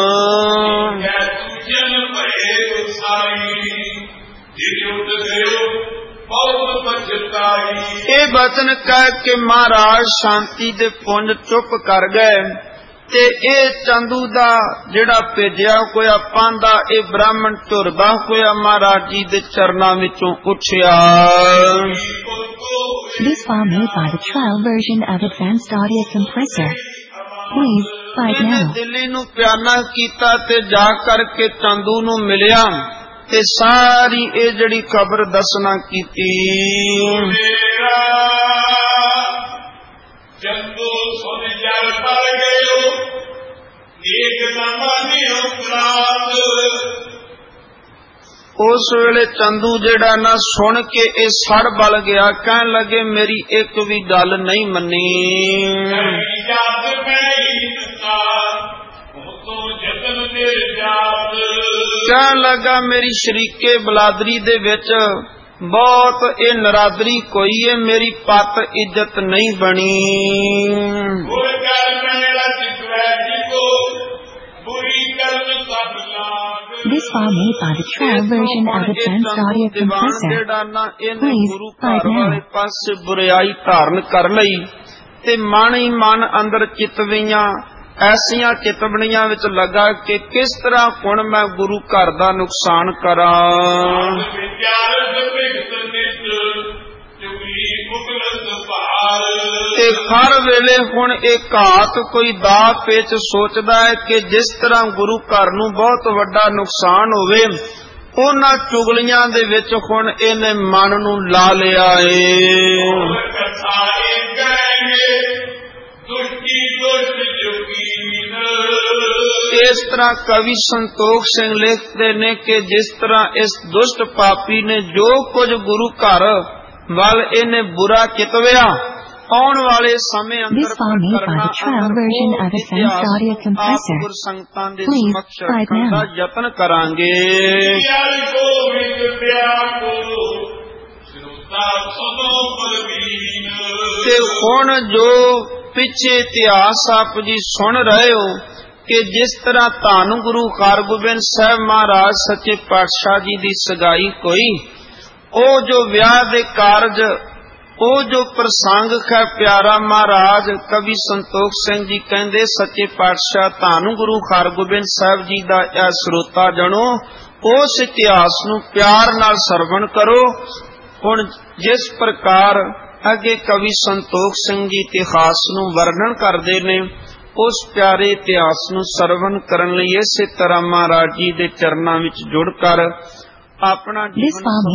ਇਹ ਬਚਨ ਕਹਿ ਕੇ ਮਹਾਰਾਜ ਸ਼ਾਂਤੀ ਦੇ ਪੁੰਜ ਚੁੱਪ ਕਰ ਗਏ ਤੇ ਇਹ ਚੰਦੂ ਦਾ ਜਿਹੜਾ ਭੇਜਿਆ ਹੋਇਆ ਪਾਂਦਾ ਇਹ ਬ੍ਰਾਹਮਣ ਝੁਰਦਾ ਹੋਇਆ ਮਹਾਰਾਜ ਜੀ ਦੇ ਚਰਨਾਂ ਵਿੱਚੋਂ ਉੱਠਿਆ। This file made by the trial version of Advanced Audio Compressor. Please buy it now. Delhi ਨੂੰ ਪਿਆਨਾ ਕੀਤਾ ਤੇ ਜਾ ਕਰਕੇ ਚੰਦੂ ਨੂੰ ਮਿਲਿਆ ਤੇ ਸਾਰੀ ਇਹ ਜਿਹੜੀ ਖਬਰ ਦੱਸਣਾ ਕੀਤੀ। ਚੰਦੂ ਸੁਣ ਜਲ ਪਰ ਗਇਓ ਏਕ ਨਮਾਨੀ ਉਪਰਾਧ। ਉਸ ਵੇਲੇ ਚੰਦੂ ਜਿਹੜਾ ਨਾ ਸੁਣ ਕੇ ਇਹ ਸੜ ਬਲ ਗਿਆ ਕਹਿਣ ਲੱਗੇ ਮੇਰੀ ਇੱਕ ਵੀ ਗੱਲ ਨਹੀਂ ਮੰਨੀ। ਕਹਿਣ ਲੱਗਾ ਮੇਰੀ ਸ਼ਰੀਕੇ ਬਲਾਦਰੀ ਦੇ ਵਿੱਚ ਬਹੁਤ ਇਹ ਨਰਾਦਰੀ ਕੋਈ ਹੈ ਮੇਰੀ ਪੱਤ ਇੱਜ਼ਤ ਨਹੀਂ ਬਣੀ। This file made by the trial version of Advanced Audio Compressor. Please buy it now. ਪਾਸੇ ਬੁਰਾਈ ਧਾਰਨ ਕਰ ਲਈ ਤੇ ਮਨ ਹੀ ਮਨ ਅੰਦਰ ਚਿਤਵੀਆਂ ਐਸੀਆਂ ਚਿਤਵਣੀਆਂ ਵਿੱਚ ਲੱਗਾ ਕਿ ਕਿਸ ਤਰ੍ਹਾਂ ਹੁਣ ਮੈਂ ਗੁਰੂ ਘਰ ਦਾ ਨੁਕਸਾਨ ਕਰਾਂ। ਤੇ ਹਰ ਵੇਲੇ ਹੁਣ ਇਹ ਘਾਤ ਕੋਈ ਦਾ ਪੇਚ ਸੋਚਦਾ ਹੈ ਕਿ ਜਿਸ ਤਰ੍ਹਾਂ ਗੁਰੂ ਘਰ ਨੂੰ ਬਹੁਤ ਵੱਡਾ ਨੁਕਸਾਨ ਹੋਵੇ ਉਹਨਾਂ ਚੁਗਲੀਆਂ ਦੇ ਵਿੱਚ ਹੁਣ ਇਹਨੇ ਮਨ ਨੂੰ ਲਾ ਲਿਆ ਏ। ਇਸ ਤਰ੍ਹਾਂ ਕਵੀ ਸੰਤੋਖ ਸਿੰਘ ਲਿਖਦੇ ਨੇ ਕਿ ਜਿਸ ਤਰ੍ਹਾਂ ਇਸ ਦੁਸ਼ਟ ਪਾਪੀ ਨੇ ਜੋ ਕੁਝ ਗੁਰੂ ਘਰ ਵੱਲ ਇਹਨੇ ਬੁਰਾ ਚਿਤਵਿਆ ਆਉਣ ਵਾਲੇ ਸਮੇਂ ਅੰਦਰ ਕਰਨਾ ਸੰਗਤਾਂ ਦੇ ਸਮਕਸ਼ ਰੱਖਣ ਦਾ ਯਤਨ ਕਰਾਂਗੇ। ਤੇ ਹੁਣ ਜੋ ਪਿੱਛੇ ਇਤਿਹਾਸ ਆਪ ਜੀ ਸੁਣ ਰਹੇ ਹੋ ਕਿ ਜਿਸ ਤਰ੍ਹਾਂ ਧੰਨ ਗੁਰੂ ਹਰਗੋਬਿੰਦ ਸਾਹਿਬ ਮਹਾਰਾਜ ਸੱਚੇ ਪਾਤਸ਼ਾਹ ਜੀ ਦੀ ਸਗਾਈ ਹੋਈ ਉਹ ਜੋ ਵਿਆਹ ਦੇ ਕਾਰਜ ਉਹ ਜੋ ਪ੍ਰਸੰਗ ਹੈ ਪਿਆਰਾ ਮਹਾਰਾਜ ਕਵੀ ਸੰਤੋਖ ਸਿੰਘ ਜੀ ਕਹਿੰਦੇ ਸੱਚੇ ਪਾਤਸ਼ਾਹ ਧੰਨ ਗੁਰੂ ਹਰਗੋਬਿੰਦ ਸਾਹਿਬ ਜੀ ਦਾ ਇਹ ਸਰੋਤਾ ਜਣੋ ਉਸ ਇਤਿਹਾਸ ਨੂੰ ਪਿਆਰ ਨਾਲ ਸਰਵਣ ਕਰੋ। ਹੁਣ ਜਿਸ ਪ੍ਰਕਾਰ ਅੱਗੇ ਕਵੀ ਸੰਤੋਖ ਸਿੰਘ ਜੀ ਇਤਿਹਾਸ ਨੂੰ ਵਰਣਨ ਕਰਦੇ ਨੇ ਉਸ ਪਿਆਰੇ ਇਤਿਹਾਸ ਨੂੰ ਸਰਵਣ ਕਰਨ ਲਈ ਇਸੇ ਤਰ੍ਹਾਂ ਮਹਾਰਾਜ ਜੀ ਦੇ ਚਰਨਾਂ ਵਿੱਚ ਜੁੜ ਕਰ ਆਪਣਾ ਜੀਵਨ